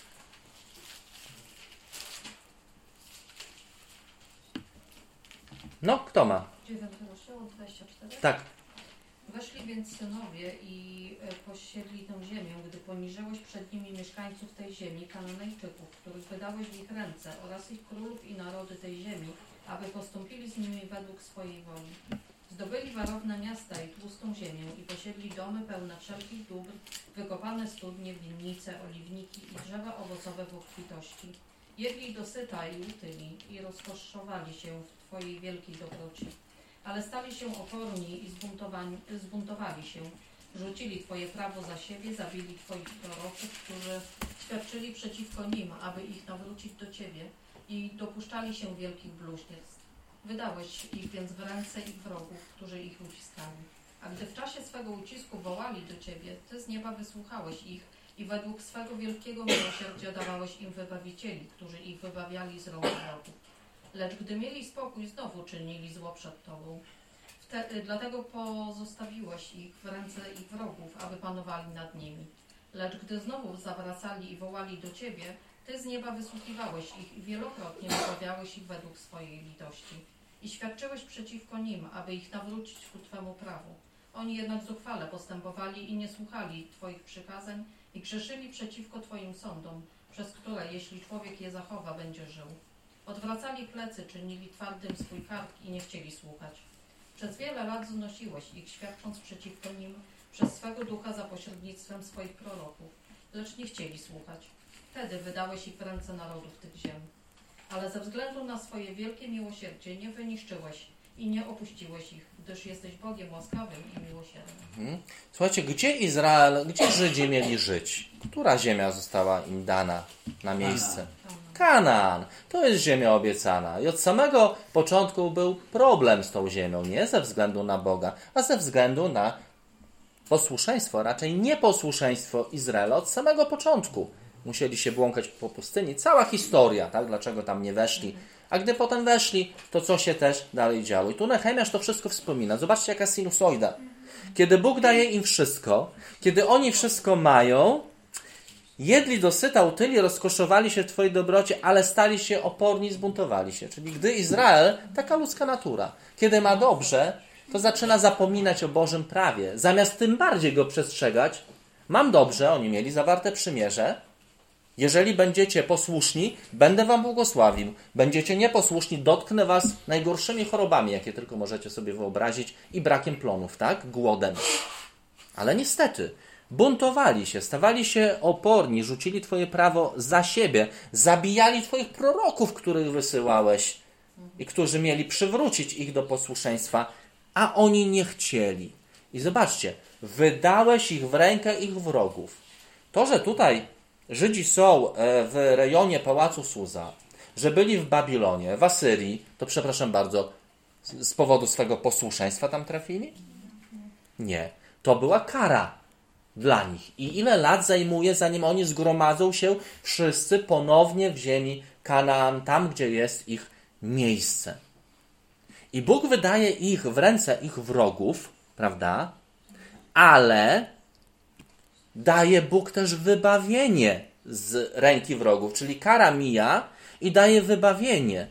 No, kto ma? 9 rozdział, od 24? Tak. Weszli więc synowie i posiedli tę ziemię, gdy poniżyłeś przed nimi mieszkańców tej ziemi, Kananejczyków, których wydałeś w ich ręce, oraz ich królów i narody tej ziemi, aby postąpili z nimi według swojej woli. Zdobyli warowne miasta i tłustą ziemię i posiedli domy pełne wszelkich dóbr, wykopane studnie, winnice, oliwniki i drzewa owocowe w obfitości. Jedli dosyta i utyli i rozkoszowali się w Twojej wielkiej dobroci. Ale stali się oporni i zbuntowali się. Rzucili Twoje prawo za siebie, zabili Twoich proroków, którzy świadczyli przeciwko nim, aby ich nawrócić do Ciebie i dopuszczali się wielkich bluźnierstw. Wydałeś ich więc w ręce ich wrogów, którzy ich uciskali. A gdy w czasie swego ucisku wołali do Ciebie, Ty z nieba wysłuchałeś ich i według swego wielkiego miłosierdzia dawałeś im wybawicieli, którzy ich wybawiali z rąk wrogów. Lecz gdy mieli spokój, znowu czynili zło przed Tobą. Dlatego pozostawiłeś ich w ręce ich wrogów, aby panowali nad nimi. Lecz gdy znowu zawracali i wołali do Ciebie, Ty z nieba wysłuchiwałeś ich i wielokrotnie wybawiałeś ich według swojej litości. I świadczyłeś przeciwko nim, aby ich nawrócić ku Twemu prawu. Oni jednak zuchwale postępowali i nie słuchali Twoich przykazań i grzeszyli przeciwko Twoim sądom, przez które, jeśli człowiek je zachowa, będzie żył. Odwracali plecy, czynili twardym swój kark i nie chcieli słuchać. Przez wiele lat znosiłeś ich, świadcząc przeciwko nim przez swego ducha za pośrednictwem swoich proroków, lecz nie chcieli słuchać. Wtedy wydałeś ich w ręce narodów tych ziem. Ale ze względu na swoje wielkie miłosierdzie nie wyniszczyłeś i nie opuściłeś ich, gdyż jesteś Bogiem łaskawym i miłosiernym. Słuchajcie, gdzie Żydzi mieli żyć? Która ziemia została im dana na miejsce? Kanaan. To jest ziemia obiecana. I od samego początku był problem z tą ziemią. Nie ze względu na Boga, a ze względu na posłuszeństwo, raczej nieposłuszeństwo Izraela od samego początku. Musieli się błąkać po pustyni. Cała historia, tak? Dlaczego tam nie weszli. A gdy potem weszli, to co się też dalej działo. I tu Nehemiasz to wszystko wspomina. Zobaczcie, jaka sinusoida. Kiedy Bóg daje im wszystko, kiedy oni wszystko mają, jedli dosyta, utyli, rozkoszowali się w Twojej dobrocie, ale stali się oporni, zbuntowali się. Czyli gdy Izrael, taka ludzka natura, kiedy ma dobrze, to zaczyna zapominać o Bożym prawie. Zamiast tym bardziej go przestrzegać, mam dobrze, oni mieli zawarte przymierze, jeżeli będziecie posłuszni, będę wam błogosławił. Będziecie nieposłuszni, dotknę was najgorszymi chorobami, jakie tylko możecie sobie wyobrazić i brakiem plonów, tak? Głodem. Ale niestety, buntowali się, stawali się oporni, rzucili Twoje prawo za siebie, zabijali Twoich proroków, których wysyłałeś i którzy mieli przywrócić ich do posłuszeństwa, a oni nie chcieli. I zobaczcie, wydałeś ich w rękę ich wrogów. To, że tutaj Żydzi są w rejonie Pałacu Suza, że byli w Babilonie, w Asyrii, to przepraszam bardzo, z powodu swego posłuszeństwa tam trafili? Nie. To była kara dla nich. I ile lat zajmuje, zanim oni zgromadzą się wszyscy ponownie w ziemi Kanaan, tam, gdzie jest ich miejsce. I Bóg wydaje ich w ręce ich wrogów, prawda? Ale daje Bóg też wybawienie z ręki wrogów, czyli kara mija i daje wybawienie.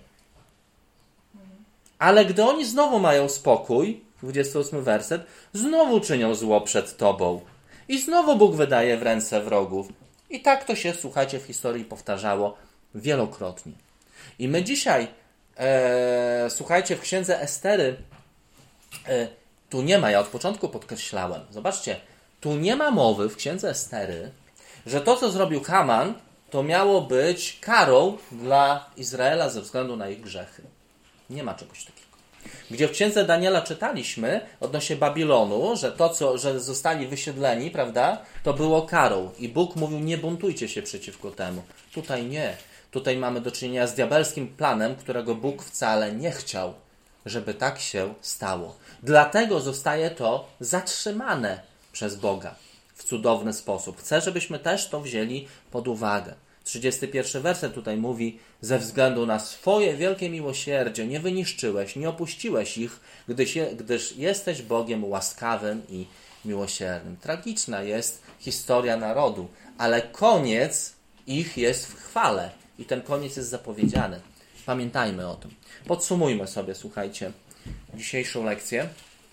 Ale gdy oni znowu mają spokój, 28 werset, znowu czynią zło przed Tobą. I znowu Bóg wydaje w ręce wrogów. I tak to się, słuchajcie, w historii powtarzało wielokrotnie. I my dzisiaj, słuchajcie, w księdze Estery, tu nie ma, ja od początku podkreślałem, zobaczcie, tu nie ma mowy w księdze Estery, że to, co zrobił Haman, to miało być karą dla Izraela ze względu na ich grzechy. Nie ma czegoś takiego. Gdzie w księdze Daniela czytaliśmy odnośnie Babilonu, że że zostali wysiedleni, prawda, to było karą. I Bóg mówił, nie buntujcie się przeciwko temu. Tutaj nie. Tutaj mamy do czynienia z diabelskim planem, którego Bóg wcale nie chciał, żeby tak się stało. Dlatego zostaje to zatrzymane przez Boga w cudowny sposób. Chcę, żebyśmy też to wzięli pod uwagę. 31 werset tutaj mówi, ze względu na swoje wielkie miłosierdzie nie wyniszczyłeś, nie opuściłeś ich, gdyż jesteś Bogiem łaskawym i miłosiernym. Tragiczna jest historia narodu, ale koniec ich jest w chwale i ten koniec jest zapowiedziany. Pamiętajmy o tym. Podsumujmy sobie, słuchajcie, dzisiejszą lekcję.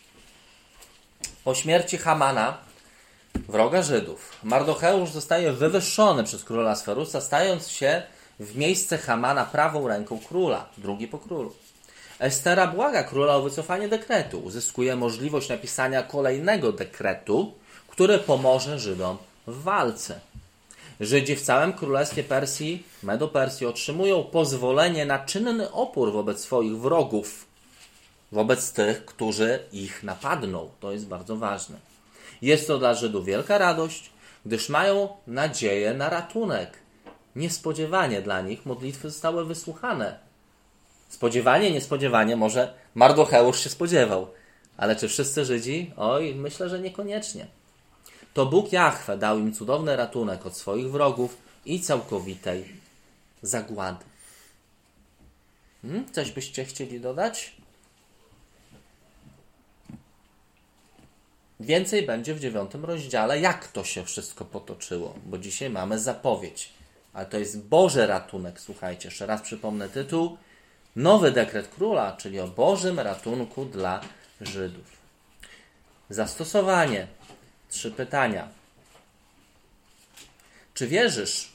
Po śmierci Hamana, wroga Żydów, Mardocheusz zostaje wywyższony przez króla Asferusa, stając się w miejsce Hamana prawą ręką króla, drugi po królu. Estera błaga króla o wycofanie dekretu. Uzyskuje możliwość napisania kolejnego dekretu, który pomoże Żydom w walce. Żydzi w całym królestwie Persji, Medo-Persji otrzymują pozwolenie na czynny opór wobec swoich wrogów, wobec tych, którzy ich napadną. To jest bardzo ważne. Jest to dla Żydów wielka radość, gdyż mają nadzieję na ratunek. Niespodziewanie dla nich modlitwy zostały wysłuchane. Spodziewanie, niespodziewanie, może Mardocheusz się spodziewał. Ale czy wszyscy Żydzi? Oj, myślę, że niekoniecznie. To Bóg Jahwe dał im cudowny ratunek od swoich wrogów i całkowitej zagłady. Coś byście chcieli dodać? Więcej będzie w 9 rozdziale, jak to się wszystko potoczyło, bo dzisiaj mamy zapowiedź. Ale to jest Boży ratunek, słuchajcie, jeszcze raz przypomnę tytuł. Nowy dekret króla, czyli o Bożym ratunku dla Żydów. Zastosowanie. 3 pytania. Czy wierzysz,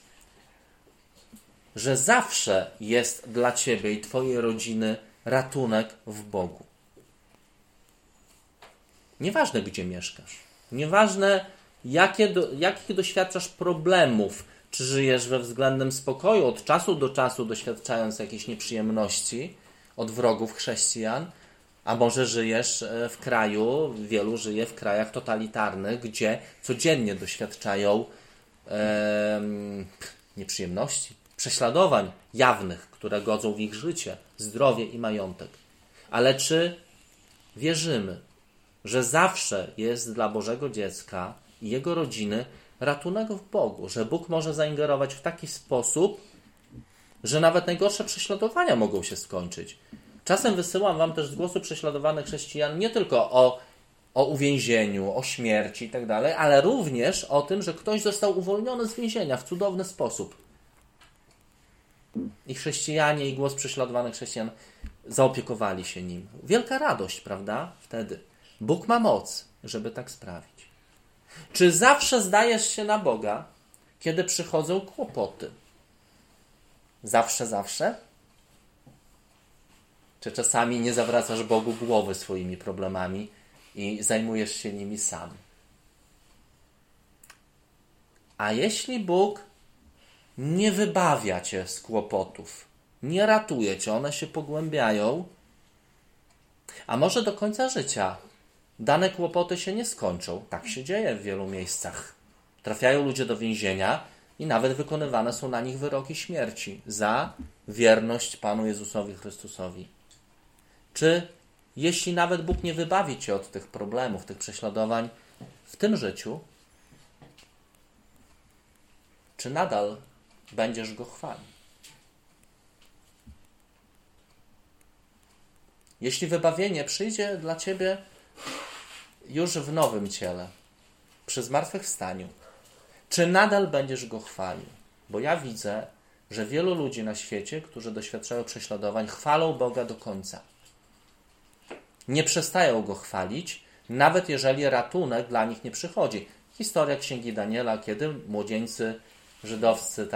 że zawsze jest dla Ciebie i Twojej rodziny ratunek w Bogu? Nieważne, gdzie mieszkasz. Nieważne, jakich doświadczasz problemów. Czy żyjesz we względnym spokoju, od czasu do czasu doświadczając jakichś nieprzyjemności od wrogów chrześcijan, A może żyjesz w kraju, wielu żyje w krajach totalitarnych, gdzie codziennie doświadczają nieprzyjemności, prześladowań jawnych, które godzą w ich życie, zdrowie i majątek. Ale czy wierzymy, że zawsze jest dla Bożego dziecka i jego rodziny ratunek w Bogu, że Bóg może zaingerować w taki sposób, że nawet najgorsze prześladowania mogą się skończyć? Czasem wysyłam wam też z głosu prześladowanych chrześcijan nie tylko o uwięzieniu, o śmierci i tak dalej, ale również o tym, że ktoś został uwolniony z więzienia w cudowny sposób. I chrześcijanie, i głos prześladowanych chrześcijan zaopiekowali się nim. Wielka radość, prawda? Wtedy. Bóg ma moc, żeby tak sprawić. Czy zawsze zdajesz się na Boga, kiedy przychodzą kłopoty? Zawsze? Czy czasami nie zawracasz Bogu głowy swoimi problemami i zajmujesz się nimi sam? A jeśli Bóg nie wybawia cię z kłopotów, nie ratuje cię, one się pogłębiają, a może do końca życia dane kłopoty się nie skończą. Tak się dzieje w wielu miejscach. Trafiają ludzie do więzienia i nawet wykonywane są na nich wyroki śmierci za wierność Panu Jezusowi Chrystusowi. Czy jeśli nawet Bóg nie wybawi cię od tych problemów, tych prześladowań w tym życiu, czy nadal będziesz Go chwalił? Jeśli wybawienie przyjdzie dla ciebie już w nowym ciele, przy zmartwychwstaniu, czy nadal będziesz Go chwalił? Bo ja widzę, że wielu ludzi na świecie, którzy doświadczają prześladowań, chwalą Boga do końca. Nie przestają Go chwalić, nawet jeżeli ratunek dla nich nie przychodzi. Historia Księgi Daniela, kiedy młodzieńcy żydowscy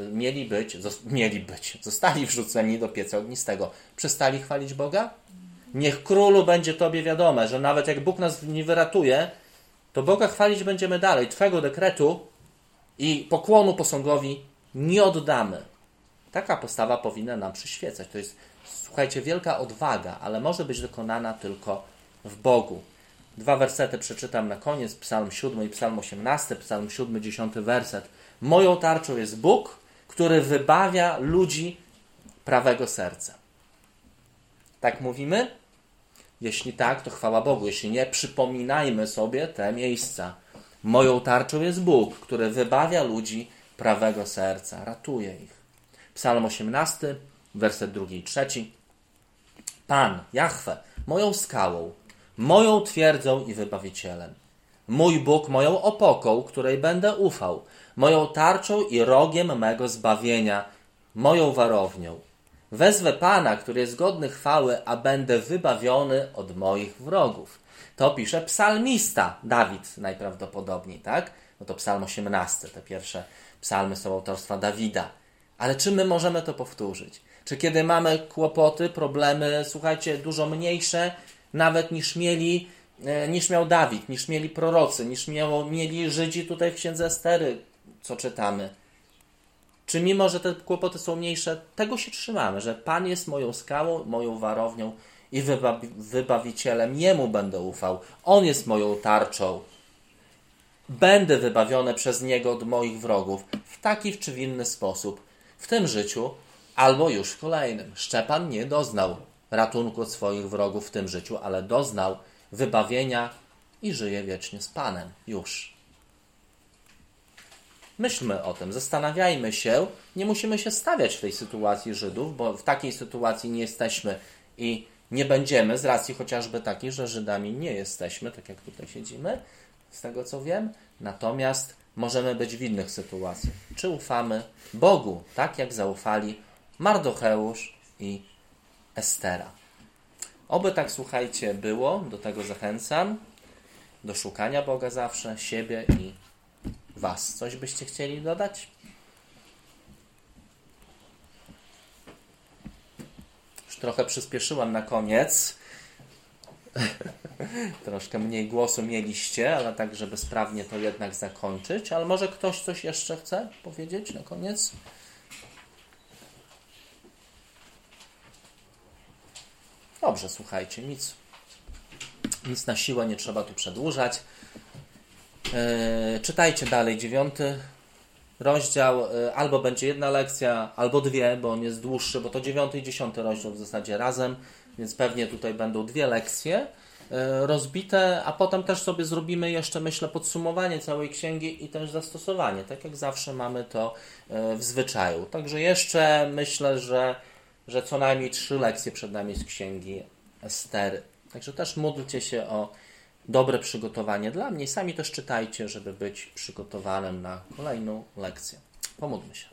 zostali wrzuceni do pieca ognistego. Przestali chwalić Boga? Niech królu będzie Tobie wiadome, że nawet jak Bóg nas nie wyratuje, to Boga chwalić będziemy dalej. Twego dekretu i pokłonu posągowi nie oddamy. Taka postawa powinna nam przyświecać. To jest, słuchajcie, wielka odwaga, ale może być dokonana tylko w Bogu. 2 wersety przeczytam na koniec, Psalm 7 i Psalm 18, Psalm 7, 10 werset. Moją tarczą jest Bóg, który wybawia ludzi prawego serca. Tak mówimy? Jeśli tak, to chwała Bogu. Jeśli nie, przypominajmy sobie te miejsca. Moją tarczą jest Bóg, który wybawia ludzi prawego serca, ratuje ich. Psalm 18, werset 2 i 3. Pan, Jahwe, moją skałą, moją twierdzą i wybawicielem. Mój Bóg, moją opoką, której będę ufał, moją tarczą i rogiem mego zbawienia, moją warownią. Wezwę Pana, który jest godny chwały, a będę wybawiony od moich wrogów. To pisze psalmista, Dawid najprawdopodobniej, tak? No to psalm 18, te pierwsze psalmy są autorstwa Dawida. Ale czy my możemy to powtórzyć? Czy kiedy mamy kłopoty, problemy, słuchajcie, dużo mniejsze, nawet niż miał Dawid, niż mieli prorocy, niż mieli Żydzi tutaj w Księdze Estery, co czytamy. Czy mimo, że te kłopoty są mniejsze, tego się trzymamy, że Pan jest moją skałą, moją warownią i wybawicielem. Jemu będę ufał. On jest moją tarczą. Będę wybawiony przez Niego od moich wrogów w taki czy w inny sposób. W tym życiu albo już w kolejnym. Szczepan nie doznał ratunku od swoich wrogów w tym życiu, ale doznał wybawienia i żyje wiecznie z Panem. Już. Myślmy o tym, zastanawiajmy się. Nie musimy się stawiać w tej sytuacji Żydów, bo w takiej sytuacji nie jesteśmy i nie będziemy, z racji chociażby takiej, że Żydami nie jesteśmy, tak jak tutaj siedzimy, z tego co wiem. Natomiast możemy być w innych sytuacjach. Czy ufamy Bogu, tak jak zaufali Mardocheusz i Estera. Oby tak, słuchajcie, było. Do tego zachęcam. Do szukania Boga zawsze, siebie i was. Coś byście chcieli dodać? Już trochę przyspieszyłem na koniec. Troszkę mniej głosu mieliście, ale tak, żeby sprawnie to jednak zakończyć. Ale może ktoś coś jeszcze chce powiedzieć na koniec? Dobrze, słuchajcie, nic Nic na siłę nie trzeba tu przedłużać. Czytajcie dalej 9 rozdział. Albo będzie jedna lekcja, albo 2, bo on jest dłuższy, bo to 9 i 10 rozdział w zasadzie razem, więc pewnie tutaj będą 2 lekcje rozbite, a potem też sobie zrobimy jeszcze, myślę, podsumowanie całej księgi i też zastosowanie, tak jak zawsze mamy to w zwyczaju. Także jeszcze myślę, że co najmniej 3 lekcje przed nami z księgi Estery. Także też módlcie się o dobre przygotowanie dla mnie. Sami też czytajcie, żeby być przygotowanym na kolejną lekcję. Pomódlmy się.